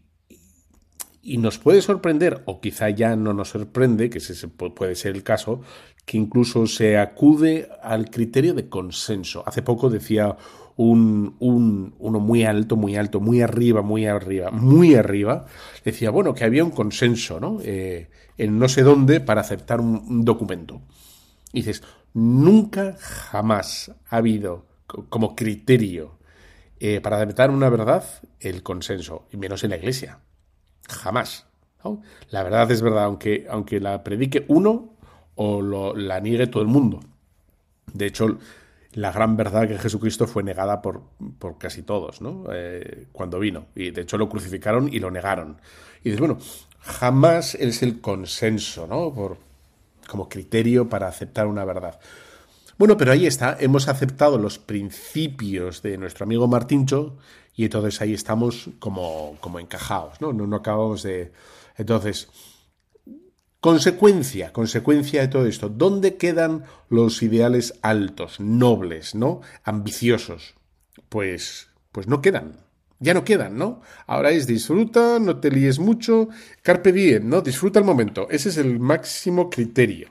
y nos puede sorprender, o quizá ya no nos sorprende, que ese puede ser el caso, que incluso se acude al criterio de consenso. Hace poco decía un, un, uno muy alto, muy alto, muy arriba, muy arriba, muy arriba, decía, bueno, que había un consenso, ¿no? Eh, en no sé dónde para aceptar un, un documento. Y dices, nunca jamás ha habido como criterio eh, para aceptar una verdad el consenso, y menos en la iglesia. Jamás, ¿no? La verdad es verdad, aunque, aunque la predique uno o lo, la niegue todo el mundo. De hecho, la gran verdad que Jesucristo fue negada por, por casi todos, ¿no? Eh, cuando vino. Y de hecho lo crucificaron y lo negaron. Y dices, bueno, jamás es el consenso, ¿no? Por, como criterio para aceptar una verdad. Bueno, pero ahí está, hemos aceptado los principios de nuestro amigo Martíncho y entonces ahí estamos como, como encajados, ¿no? No, no acabamos de... Entonces, consecuencia, consecuencia de todo esto, ¿dónde quedan los ideales altos, nobles, ¿no? Ambiciosos? Pues, pues no quedan. Ya no quedan, ¿no? Ahora es disfruta, no te líes mucho, carpe diem, ¿no? Disfruta el momento. Ese es el máximo criterio.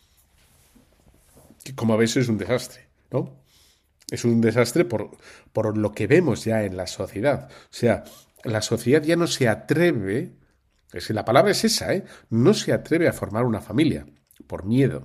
Que como veis es un desastre, ¿no? Es un desastre por, por lo que vemos ya en la sociedad. O sea, la sociedad ya no se atreve, es que la palabra es esa, ¿eh? No se atreve a formar una familia por miedo.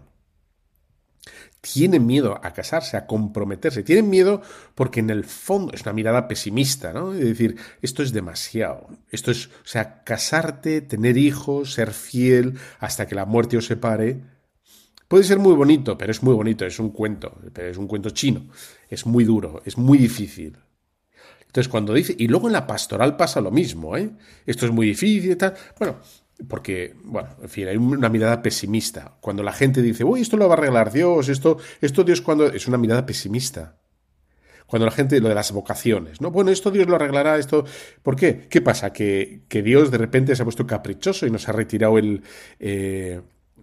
Tienen miedo a casarse, a comprometerse. Tienen miedo porque en el fondo es una mirada pesimista, ¿no? Es decir, esto es demasiado. Esto es, o sea, casarte, tener hijos, ser fiel hasta que la muerte os separe. Puede ser muy bonito, pero es muy bonito, es un cuento, pero es un cuento chino. Es muy duro, es muy difícil. Entonces, cuando dice... Y luego en la pastoral pasa lo mismo, ¿eh? Esto es muy difícil y tal. Bueno, porque, bueno, en fin, hay una mirada pesimista. Cuando la gente dice, uy, esto lo va a arreglar Dios, esto, esto Dios cuando... Es una mirada pesimista. Cuando la gente, lo de las vocaciones, ¿no? Bueno, esto Dios lo arreglará, esto... ¿Por qué? ¿Qué pasa? Que, que Dios de repente se ha puesto caprichoso y nos ha retirado el... Eh,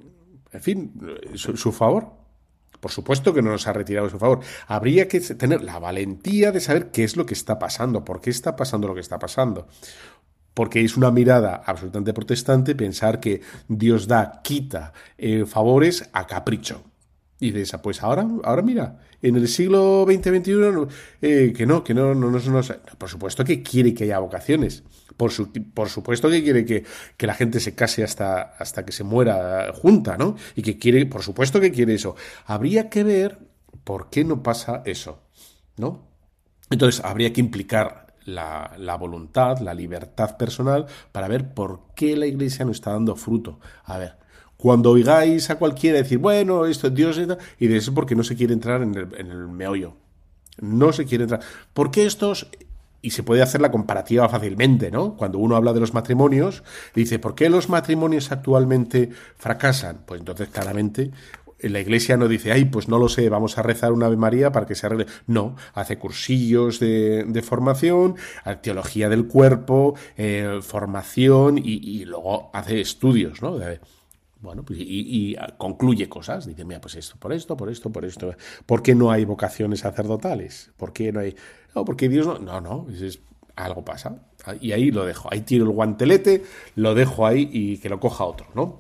en fin, su, su favor. Por supuesto que no nos ha retirado su favor. Habría que tener la valentía de saber qué es lo que está pasando, por qué está pasando lo que está pasando. Porque es una mirada absolutamente protestante pensar que Dios da, quita eh, favores a capricho. Y de esa, pues ahora, ahora mira, en el siglo veinte veintiuno, eh, que no, que no, no, no, no, no, por supuesto que quiere que haya vocaciones. Por, su, por supuesto que quiere que, que la gente se case hasta, hasta que se muera junta, ¿no? Y que quiere, por supuesto que quiere eso. Habría que ver por qué no pasa eso, ¿no? Entonces habría que implicar la, la voluntad, la libertad personal para ver por qué la Iglesia no está dando fruto. A ver, cuando oigáis a cualquiera decir, bueno, esto es Dios y de eso porque no se quiere entrar en el, en el meollo. No se quiere entrar. ¿Por qué estos...? Y se puede hacer la comparativa fácilmente, ¿no? Cuando uno habla de los matrimonios, dice, ¿por qué los matrimonios actualmente fracasan? Pues entonces, claramente, la Iglesia no dice, ay, pues no lo sé, vamos a rezar una Ave María para que se arregle. No, hace cursillos de, de formación, teología del cuerpo, eh, formación y, y luego hace estudios, ¿no? De, Bueno, pues y, y concluye cosas. Dice, mira, pues esto, por esto, por esto, por esto. ¿Por qué no hay vocaciones sacerdotales? ¿Por qué no hay...? No, porque Dios no... No, no, es, es, algo pasa. Y ahí lo dejo. Ahí tiro el guantelete, lo dejo ahí y que lo coja otro, ¿no?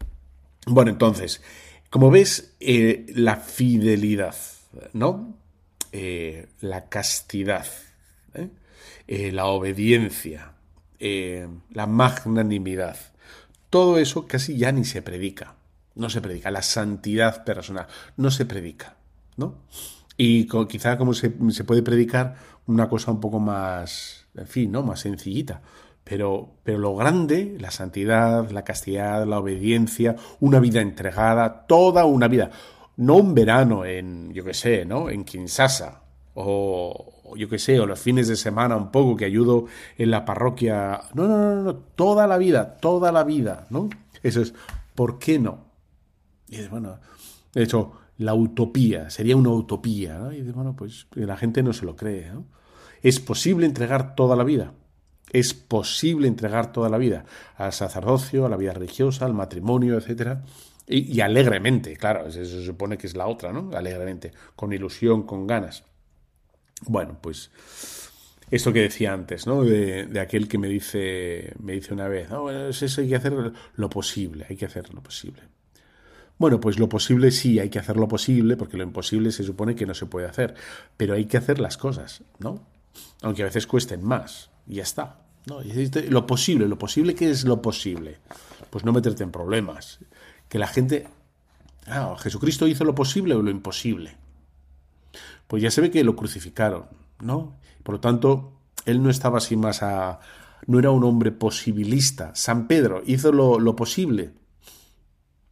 Bueno, entonces, como ves, eh, la fidelidad, ¿no? Eh, la castidad, ¿eh? Eh, la obediencia, eh, la magnanimidad. Todo eso casi ya ni se predica. No se predica. La santidad personal no se predica, ¿no? Y co- quizá como se, se puede predicar una cosa un poco más, en fin, ¿no? Más sencillita. Pero, pero lo grande, la santidad, la castidad, la obediencia, una vida entregada, toda una vida. No un verano en, yo qué sé, ¿no? En Kinshasa. O, yo qué sé, o los fines de semana un poco que ayudo en la parroquia. No, no, no, no, toda la vida, toda la vida, ¿no? Eso es, ¿por qué no? Y dices, bueno, de hecho, la utopía, sería una utopía, ¿no? Y dices, bueno, pues la gente no se lo cree, ¿no? Es posible entregar toda la vida. Es posible entregar toda la vida al sacerdocio, a la vida religiosa, al matrimonio, etcétera. Y, y alegremente, claro, eso se supone que es la otra, ¿no? Alegremente, con ilusión, con ganas. Bueno, pues esto que decía antes, ¿no? De, de aquel que me dice, me dice una vez, no, bueno, es eso, hay que hacer lo posible, hay que hacer lo posible. Bueno, pues lo posible sí, hay que hacer lo posible, porque lo imposible se supone que no se puede hacer, pero hay que hacer las cosas, ¿no? Aunque a veces cuesten más, y ya está, ¿no? Lo posible, lo posible, ¿qué es lo posible? Pues no meterte en problemas. Que la gente... Ah, ¿Jesucristo hizo lo posible o lo imposible? Pues ya se ve que lo crucificaron, ¿no? Por lo tanto, él no estaba así más a... No era un hombre posibilista. San Pedro hizo lo, lo posible.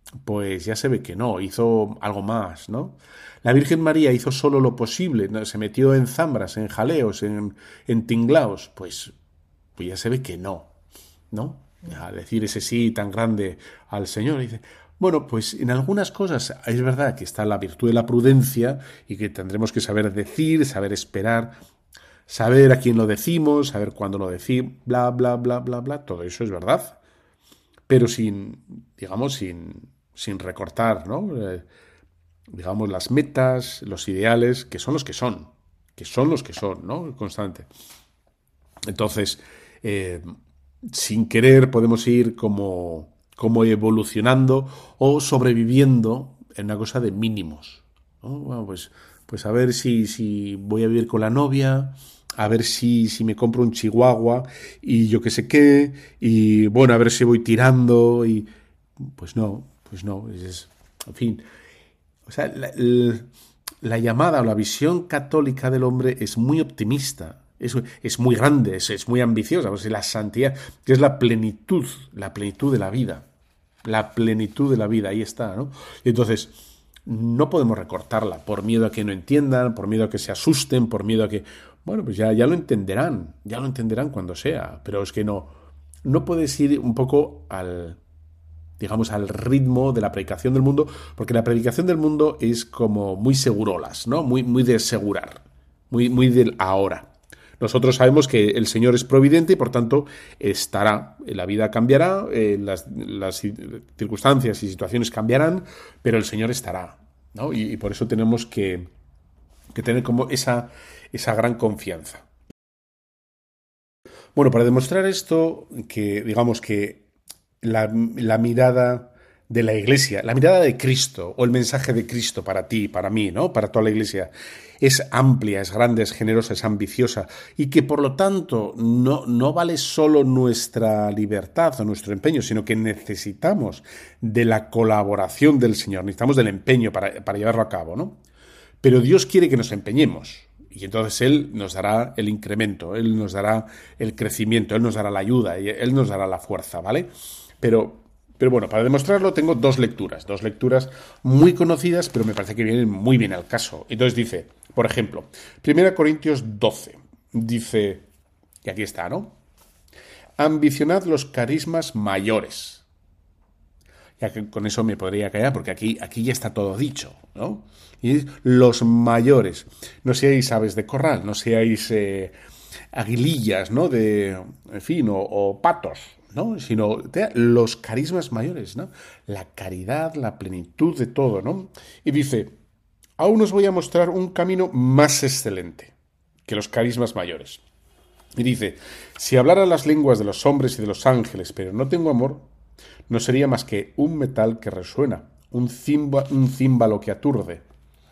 Pues ya se ve que no, hizo algo más, ¿no? La Virgen María hizo solo lo posible, ¿no? Se metió en zambras, en jaleos, en, en tinglaos, pues, pues ya se ve que no, ¿no? A decir ese sí tan grande al Señor, dice, bueno, pues en algunas cosas es verdad que está la virtud de la prudencia y que tendremos que saber decir, saber esperar, saber a quién lo decimos, saber cuándo lo decimos, bla, bla, bla, bla, bla, todo eso es verdad, pero sin, digamos, sin, sin recortar, ¿no? Eh, digamos, las metas, los ideales, que son los que son, que son los que son, ¿no? Constante. Entonces, eh, sin querer podemos ir como, como evolucionando o sobreviviendo en una cosa de mínimos, ¿no? Bueno, pues, pues a ver si, si voy a vivir con la novia, a ver si, si me compro un chihuahua y yo qué sé qué, y bueno, a ver si voy tirando y pues no, pues no, es, en fin. O sea, la, la, la llamada o la visión católica del hombre es muy optimista, es, es muy grande, es, es muy ambiciosa. Pues la santidad, que es la plenitud, la plenitud de la vida. La plenitud de la vida, ahí está, ¿no? Y entonces, no podemos recortarla por miedo a que no entiendan, por miedo a que se asusten, por miedo a que... Bueno, pues ya, ya lo entenderán, ya lo entenderán cuando sea, pero es que no, no puedes ir un poco al... digamos, al ritmo de la predicación del mundo, porque la predicación del mundo es como muy segurolas, ¿no? Muy, muy de asegurar, muy, muy del ahora. Nosotros sabemos que el Señor es providente y, por tanto, estará. La vida cambiará, eh, las, las circunstancias y situaciones cambiarán, pero el Señor estará, ¿no? Y, y por eso tenemos que, que tener como esa, esa gran confianza. Bueno, para demostrar esto, que digamos que la, la mirada de la Iglesia, la mirada de Cristo o el mensaje de Cristo para ti, para mí, ¿no? Para toda la Iglesia, es amplia, es grande, es generosa, es ambiciosa y que por lo tanto no, no vale solo nuestra libertad o nuestro empeño, sino que necesitamos de la colaboración del Señor, necesitamos del empeño para, para llevarlo a cabo, ¿no? Pero Dios quiere que nos empeñemos. Y entonces Él nos dará el incremento, Él nos dará el crecimiento, Él nos dará la ayuda, Él nos dará la fuerza, ¿vale? Pero, pero bueno, para demostrarlo tengo dos lecturas, dos lecturas muy conocidas, pero me parece que vienen muy bien al caso. Entonces dice, por ejemplo, primera Corintios doce, dice, y aquí está, ¿no? Ambicionad los carismas mayores. Ya que con eso me podría callar, porque aquí, aquí ya está todo dicho, ¿no? Y los mayores. No seáis aves de corral, no seáis eh, aguilillas, ¿no? De, en fin, o, o patos, ¿no? Sino te, los carismas mayores, ¿no? La caridad, la plenitud de todo, ¿no? Y dice, aún os voy a mostrar un camino más excelente que los carismas mayores. Y dice, si hablara las lenguas de los hombres y de los ángeles, pero no tengo amor, no sería más que un metal que resuena, un, cimba, un címbalo que aturde.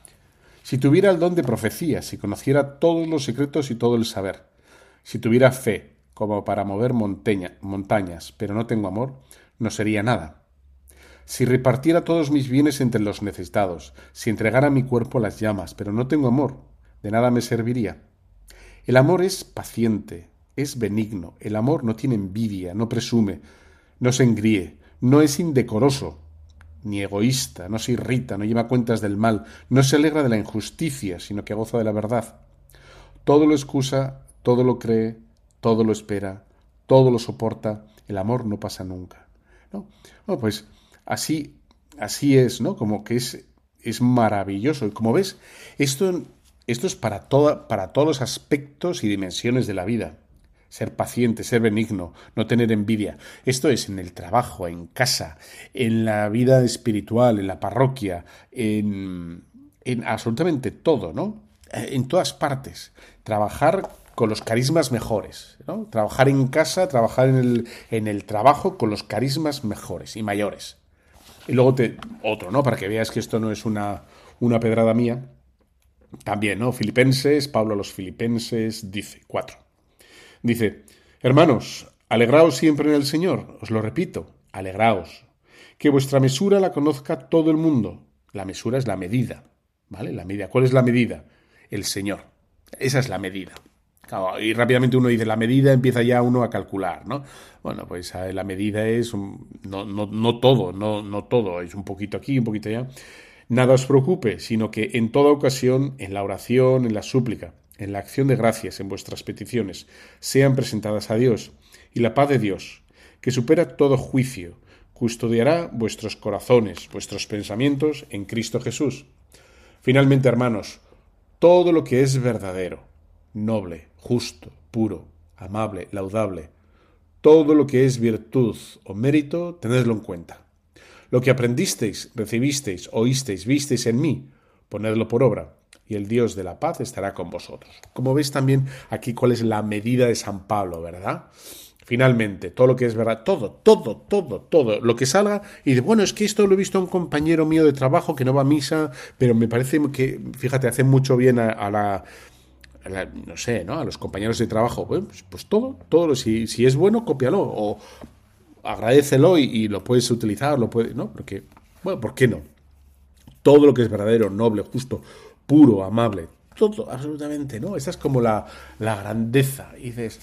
Si tuviera el don de profecía, si conociera todos los secretos y todo el saber, si tuviera fe como para mover montaña, montañas, pero no tengo amor, no sería nada. Si repartiera todos mis bienes entre los necesitados, si entregara mi cuerpo a las llamas, pero no tengo amor, de nada me serviría. El amor es paciente, es benigno, el amor no tiene envidia, no presume, no se engríe, no es indecoroso, ni egoísta, no se irrita, no lleva cuentas del mal, no se alegra de la injusticia, sino que goza de la verdad. Todo lo excusa, todo lo cree, todo lo espera, todo lo soporta, el amor no pasa nunca, ¿no? Bueno, pues así, así es, ¿no? Como que es, es maravilloso. Y como ves, esto, esto es para, toda, para todos los aspectos y dimensiones de la vida. Ser paciente, ser benigno, no tener envidia. Esto es en el trabajo, en casa, en la vida espiritual, en la parroquia, en, en absolutamente todo, ¿no? En todas partes. Trabajar con los carismas mejores, ¿no? Trabajar en casa, trabajar en el, en el trabajo con los carismas mejores y mayores. Y luego te, otro, ¿no? Para que veas que esto no es una, una pedrada mía. También, ¿no? Filipenses, Pablo a los Filipenses dice, cuatro. Dice, hermanos, alegraos siempre en el Señor, os lo repito, alegraos. Que vuestra mesura la conozca todo el mundo. La mesura es la medida, ¿vale? La medida. ¿Cuál es la medida? El Señor. Esa es la medida. Claro, y rápidamente uno dice, la medida, empieza ya uno a calcular, ¿no? Bueno, pues la medida es un, no, no, no todo, no, no todo, es un poquito aquí, un poquito allá. Nada os preocupe, sino que en toda ocasión, en la oración, en la súplica, en la acción de gracias, en vuestras peticiones, sean presentadas a Dios, y la paz de Dios, que supera todo juicio, custodiará vuestros corazones, vuestros pensamientos en Cristo Jesús. Finalmente, hermanos, todo lo que es verdadero, noble, justo, puro, amable, laudable, todo lo que es virtud o mérito, tenedlo en cuenta. Lo que aprendisteis, recibisteis, oísteis, visteis en mí, ponedlo por obra, y el Dios de la paz estará con vosotros. Como veis también aquí cuál es la medida de San Pablo, ¿verdad? Finalmente, todo lo que es verdad, todo, todo, todo, todo, lo que salga, y de, bueno, es que esto lo he visto a un compañero mío de trabajo que no va a misa, pero me parece que, fíjate, hace mucho bien a, a la... La, no sé, ¿no? A los compañeros de trabajo, pues, pues todo, todo, si, si es bueno, cópialo, o agradécelo y, y lo puedes utilizar, lo puedes, ¿no? Porque, bueno, ¿por qué no? Todo lo que es verdadero, noble, justo, puro, amable, todo, absolutamente, ¿no? Esa es como la, la grandeza. Y dices,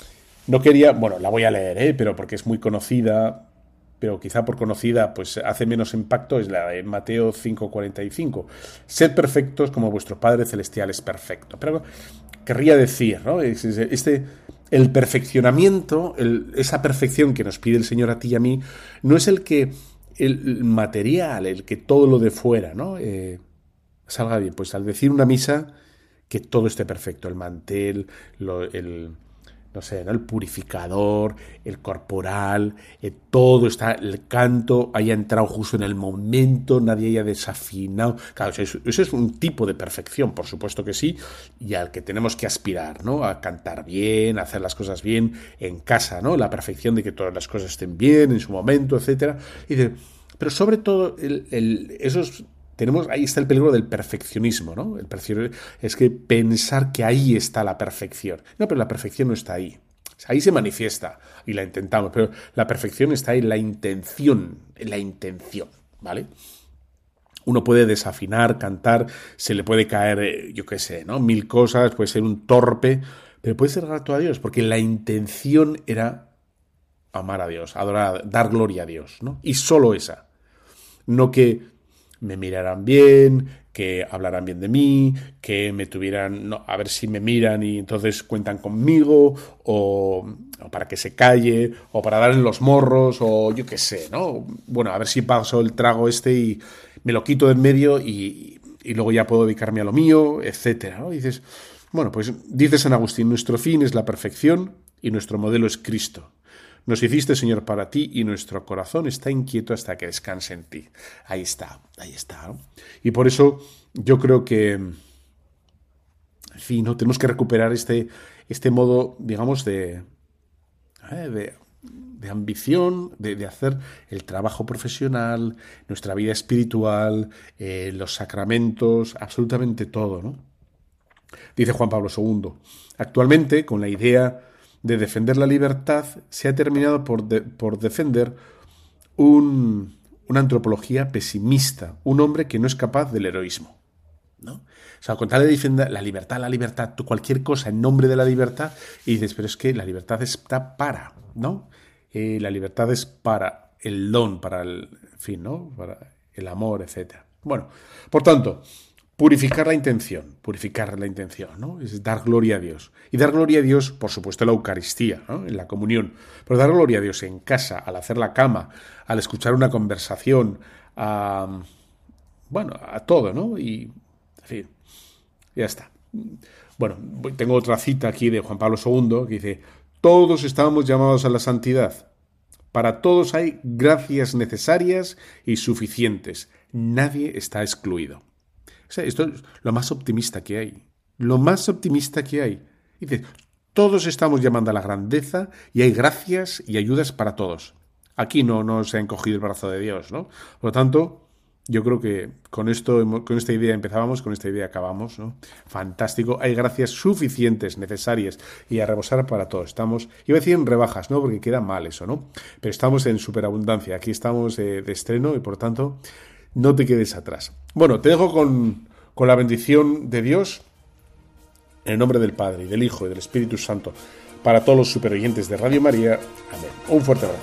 no quería, bueno, la voy a leer, ¿eh? Pero porque es muy conocida, pero quizá por conocida pues hace menos impacto, es la de Mateo cinco cuarenta y cinco. Sed perfectos como vuestro Padre Celestial es perfecto. Pero querría decir, ¿no? Este, el perfeccionamiento, el, esa perfección que nos pide el Señor a ti y a mí, no es el que, el material, el que todo lo de fuera, ¿no? Eh, salga bien. Pues al decir una misa, que todo esté perfecto, el mantel, lo, el... no sé, ¿no? El purificador, el corporal, eh, todo está, el canto haya entrado justo en el momento, nadie haya desafinado. Claro, eso, eso es un tipo de perfección, por supuesto que sí, y al que tenemos que aspirar, ¿no? A cantar bien, a hacer las cosas bien en casa, ¿no? La perfección de que todas las cosas estén bien en su momento, etcétera. Y de, pero sobre todo, el, el, esos... Tenemos, ahí está el peligro del perfeccionismo, ¿no? El perfeccionismo es que pensar que ahí está la perfección. No, pero la perfección no está ahí. O sea, ahí se manifiesta y la intentamos, pero la perfección está ahí en la intención, en la intención, ¿vale? Uno puede desafinar, cantar, se le puede caer, yo qué sé, ¿no? Mil cosas, puede ser un torpe, pero puede ser grato a Dios, porque la intención era amar a Dios, adorar, dar gloria a Dios, ¿no? Y solo esa. No que me miraran bien, que hablaran bien de mí, que me tuvieran, no, a ver si me miran y entonces cuentan conmigo, o, o para que se calle, o para darle los morros, o yo qué sé, ¿no? Bueno, a ver si paso el trago este y me lo quito de en medio y, y luego ya puedo dedicarme a lo mío, etcétera, ¿no? Y dices, bueno, pues dice San Agustín, nuestro fin es la perfección y nuestro modelo es Cristo. Nos hiciste, Señor, para ti y nuestro corazón está inquieto hasta que descanse en ti. Ahí está, ahí está, ¿no? Y por eso yo creo que, en fin, ¿no? Tenemos que recuperar este, este modo, digamos, de, ¿eh? de, de ambición, de, de hacer el trabajo profesional, nuestra vida espiritual, eh, los sacramentos, absolutamente todo, ¿no? Dice Juan Pablo segundo, actualmente, con la idea de defender la libertad, se ha terminado por, de, por defender un, una antropología pesimista, un hombre que no es capaz del heroísmo, ¿no? O sea, con tal de defender la libertad, la libertad, cualquier cosa en nombre de la libertad, y dices, pero es que la libertad está para, ¿no? Eh, la libertad es para el don, para el en fin, ¿no? Para el amor, etcétera. Bueno, por tanto, purificar la intención, purificar la intención, ¿no? Es dar gloria a Dios. Y dar gloria a Dios, por supuesto, en la Eucaristía, ¿no? En la comunión. Pero dar gloria a Dios en casa, al hacer la cama, al escuchar una conversación, a, bueno, a todo, ¿no? Y, en fin, ya está. Bueno, tengo otra cita aquí de Juan Pablo segundo que dice, todos estamos llamados a la santidad. Para todos hay gracias necesarias y suficientes. Nadie está excluido. O sea, esto es lo más optimista que hay. Lo más optimista que hay. Dice, todos estamos llamando a la grandeza y hay gracias y ayudas para todos. Aquí no, no se ha encogido el brazo de Dios, ¿no? Por lo tanto, yo creo que con esto, con esta idea empezábamos, con esta idea acabamos, ¿no? Fantástico. Hay gracias suficientes, necesarias y a rebosar para todos. Estamos, iba a decir en rebajas, ¿no? Porque queda mal eso, ¿no? Pero estamos en superabundancia. Aquí estamos eh, de estreno y, por tanto, no te quedes atrás. Bueno, te dejo con, con la bendición de Dios. En el nombre del Padre, y del Hijo, y del Espíritu Santo, para todos los superoyentes de Radio María. Amén. Un fuerte abrazo.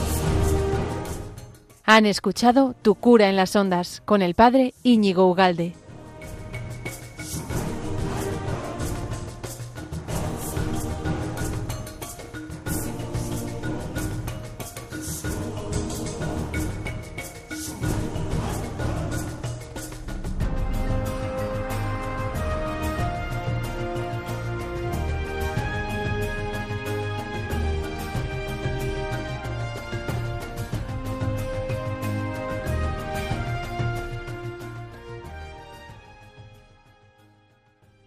Han escuchado Tu cura en las ondas con el padre Íñigo Ugalde.